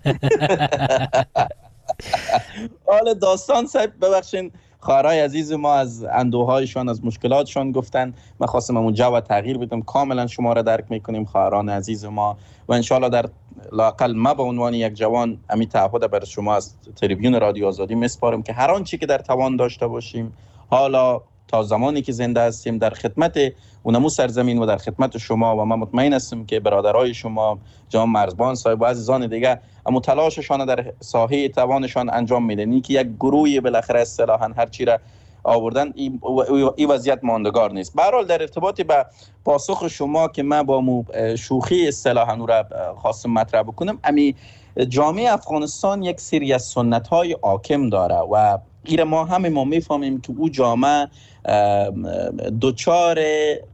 Speaker 7: حالا داستان صاحب ببخشین، خواهرای عزیز ما از اندوهایشان، از مشکلاتشان گفتن. من خواستم همون جو تغییر بدم. کاملا شما را درک میکنیم خواهران عزیز ما، و انشالله در لااقل ما به عنوان یک جوان امی تعهد برای شما از تلویزیون رادیو آزادی میسپارم که هر آنچه که در توان داشته باشیم، حالا تا زمانی که زنده هستیم، در خدمت اونمو سرزمین و در خدمت شما، و من مطمئن هستم که برادرای شما جناب مرزبان صاحب و عزیزان دیگه اما تلاششان در ساحه توانشان انجام میدن. این که یک گروهی بالاخره اصطلاحاً هر چی را آوردن، این وضعیت ماندگار نیست. به هر حال در ارتباط به پاسخ شما که من با شوخی اصطلاحاً اون را خواستم مطرح بکنم، امی جامعه افغانستان یک سری از سنت‌های حاکم داره و ما میفهمیم که او جامعه دوچار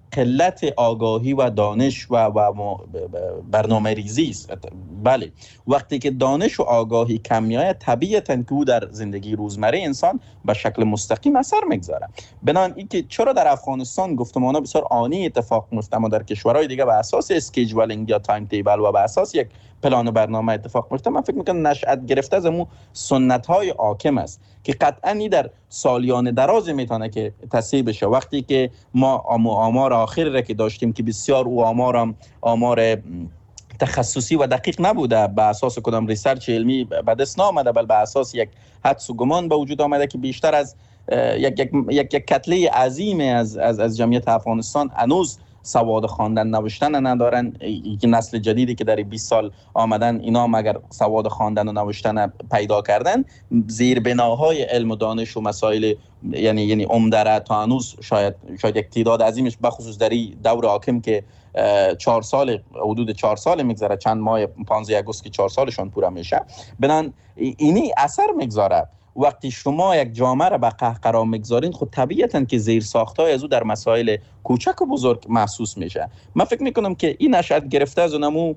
Speaker 7: قلت آگاهی و دانش و برنامه ریزی است. بله، وقتی که دانش و آگاهی کم میآید طبیعتاً که او در زندگی روزمره انسان به شکل مستقیم اثر میگذاره. بنابراین اینکه چرا در افغانستان گفتمان‌ها بسیار آنی اتفاق میفته، اما در کشورهای دیگه به اساس اسکیجولینگ یا تایم تیبل و به اساس یک پلان و برنامه اتفاق میفته، من فکر میکنم نشأت گرفته از امو سنت‌های حاکم است که قطعاً در سالیان دراز میتونه که تصحیح بشه. وقتی که ما آمار آخری را که داشتیم که بسیار او آمار تخصصی و دقیق نبوده، به اساس کدام ریسرچ علمی به دست نآمده، بل به اساس یک حدس و گمان به وجود آمده که بیشتر از یک کتله عظیم از جمعیت افغانستان هنوز سواد خواندن نوشتن ندارن. یک نسل جدیدی که در 20 سال آمدن، اینا هم اگر سواد خواندن و نوشتن پیدا کردن، زیربناهای علم و دانش و مسائل یعنی عمدره تا هنوز شاید یک تعداد عظیمش بخصوص در دور حاکم که 4 سال، حدود 4 سال میگذره، چند ماه 15 آگوست که 4 سالشون پوره میشه، بنان اینی اثر میگذاره. وقتی شما یک جامعه را به قهقرا میگذارین، خود طبیعتاً که زیر ساختای از او در مسائل کوچک و بزرگ محسوس میشه. من فکر میکنم که این نشأت گرفته از اونمو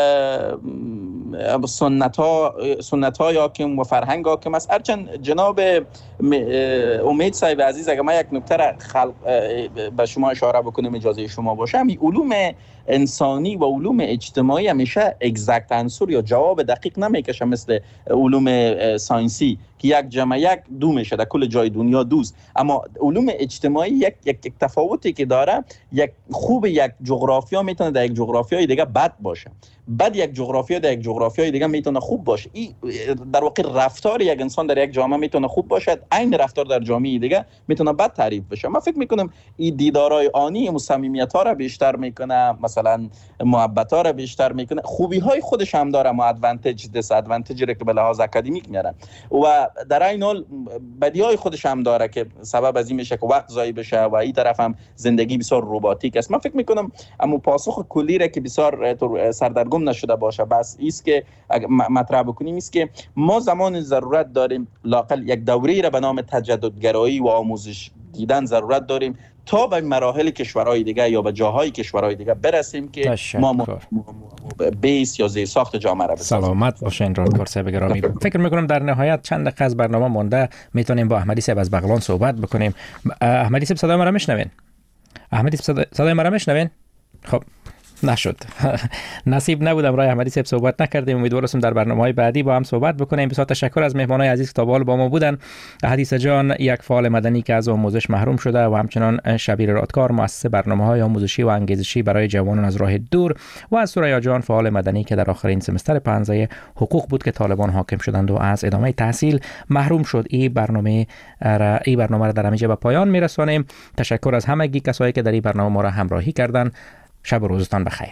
Speaker 7: سنت‌های حاکم و فرهنگ حاکم است. هرچند جناب امید صاحب عزیز، اگر من یک نکته را به شما اشاره بکنم اجازه شما باشه، همین علوم انسانی و علوم اجتماعی همیشه اگزکت انسور یا جواب دقیق نمیکشه مثل علوم ساینسی که یک جمع یک دو میشه، در کل جای دنیا دوست. اما علوم اجتماعی یک تفاوتی که داره، یک جغرافیا میتونه در یک جغرافیای دیگه بد باشه، بعد یک جغرافیا در یک جغرافیای دیگه میتونه خوب باشه. این در واقع رفتار یک انسان در یک جامعه میتونه خوب باشه، عین رفتار در جامعه دیگه میتونه بد تعریف بشه. من فکر میکنم این دیدارای آنی صمیمیت ها را بیشتر میکنه، مثلا محبت ها را بیشتر میکنه. خوبی های خودش هم داره، ما ادوانتج دیس ادوانتج را که به لحاظ اکادمیک میارن، و در این حال بدی های خودش هم داره که سبب از این میشه که وقت ضایع بشه و این طرف هم زندگی بسیار رباتیک است. من فکر میکنم اما پاسخ کلی را که بسیار سردرگم نشده باشه، بس ایست که مطرح بکنیم است که ما زمان ضرورت داریم لاقل یک دوره را به نام تجددگرایی و آموزش دیدن ضرورت داریم تا به مراحل کشورهای دیگه یا به جاهای کشورهای دیگه برسیم که ما بیس یا زیر ساخت جامعه را بسازیم.
Speaker 3: سلامت باشین راهکار صاحب گرامی. فکر میکنم در نهایت چند دقیقه از برنامه مونده، میتونیم با احمدی صاحب از بغلان صحبت بکنیم. احمدی صاحب صدای ما را میشنوین؟ احمدی صدای ما را میشنوین؟ خب نشد. نصیب نبودم رای احمدی صاحب صحبت نکردیم. امیدوارم در برنامه‌های بعدی با هم صحبت بکنیم. بسیار تشکر از مهمانای عزیز که تا به حال با ما بودن. حدیث جان یک فعال مدنی که از آموزش محروم شده و همچنان شبیر رادکار مؤسس برنامه‌های آموزشی و انگیزشی برای جوانان از راه دور، و از سوریا جان فعال مدنی که در آخرین سمستر 15 حقوق بود که طالبان حاکم شدند و از ادامه تحصیل محروم شد. این برنامه را در همینجا به پایان میرسانیم. تشکر از همگی کسایی که در این برنامه ما را همراهی کردند. شب و روزتان بخیر.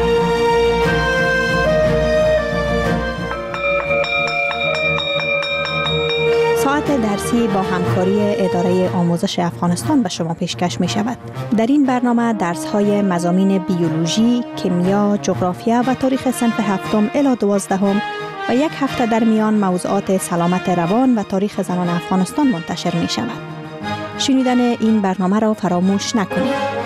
Speaker 8: ساعت درسی با همکاری اداره آموزش افغانستان به شما پیشکش می شود. در این برنامه درس های مضامین بیولوژی، کیمیا، جغرافیا و تاریخ صنف 7 الی 12 و یک هفته در میان موضوعات سلامت روان و تاریخ زنان افغانستان منتشر می شود. شنیدن این برنامه را فراموش نکنید.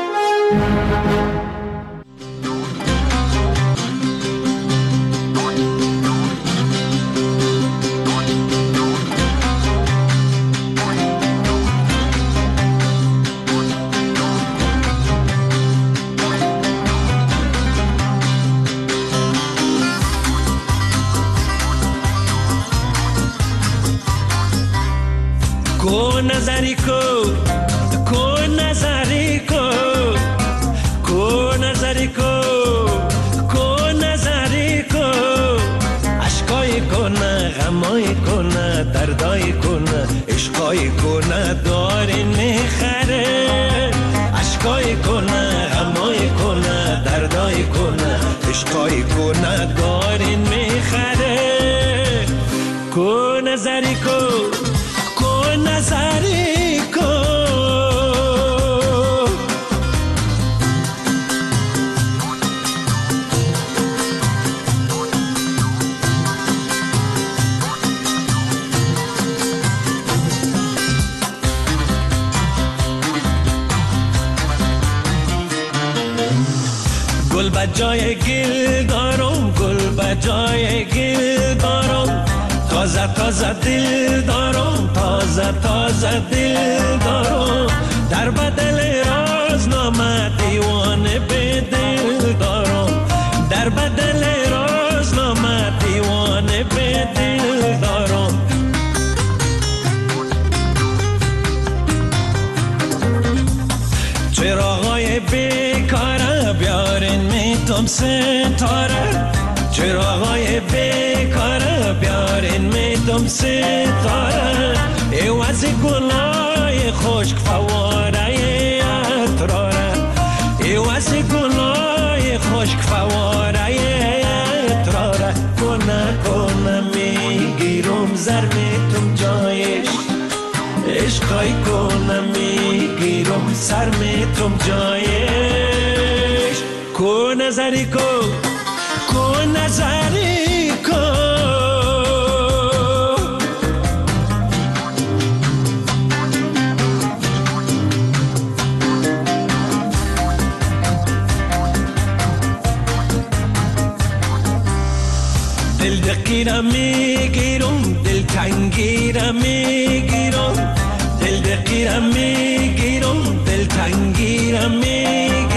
Speaker 9: کو نظری کو اشکای کنه غمای کنه دردای کنه عشقای کنه دارین میخره اشکای کنه غمای کنه دردای کنه عشقای کنه دارین میخره کو نظری کو نظری کو گل بجای گل دارم، گل بجای گل دارم، تازه تازه دل دارم، تازه تازه دل دارم، در بدل رازنامه دیوانه به دل دارم، در بدل رازنامه دیوانه به دل دارم. چراغای بیکاره بیارین میتم ستاره، چراغای بیکاره بیارین میتم ستاره، ایواز گلای خشک فواره اتراره، ایواز گلای خشک فواره اتراره، کنه کنه میگیرم زر میتم جایش، عشقای کنه میگیرم سر میتم جایش، کو نظری کو نظری کو. دل دقیره میگیرم، دل تنگیره میگیرم، دل دقیره میگیرم، دل تنگیره میگیرم،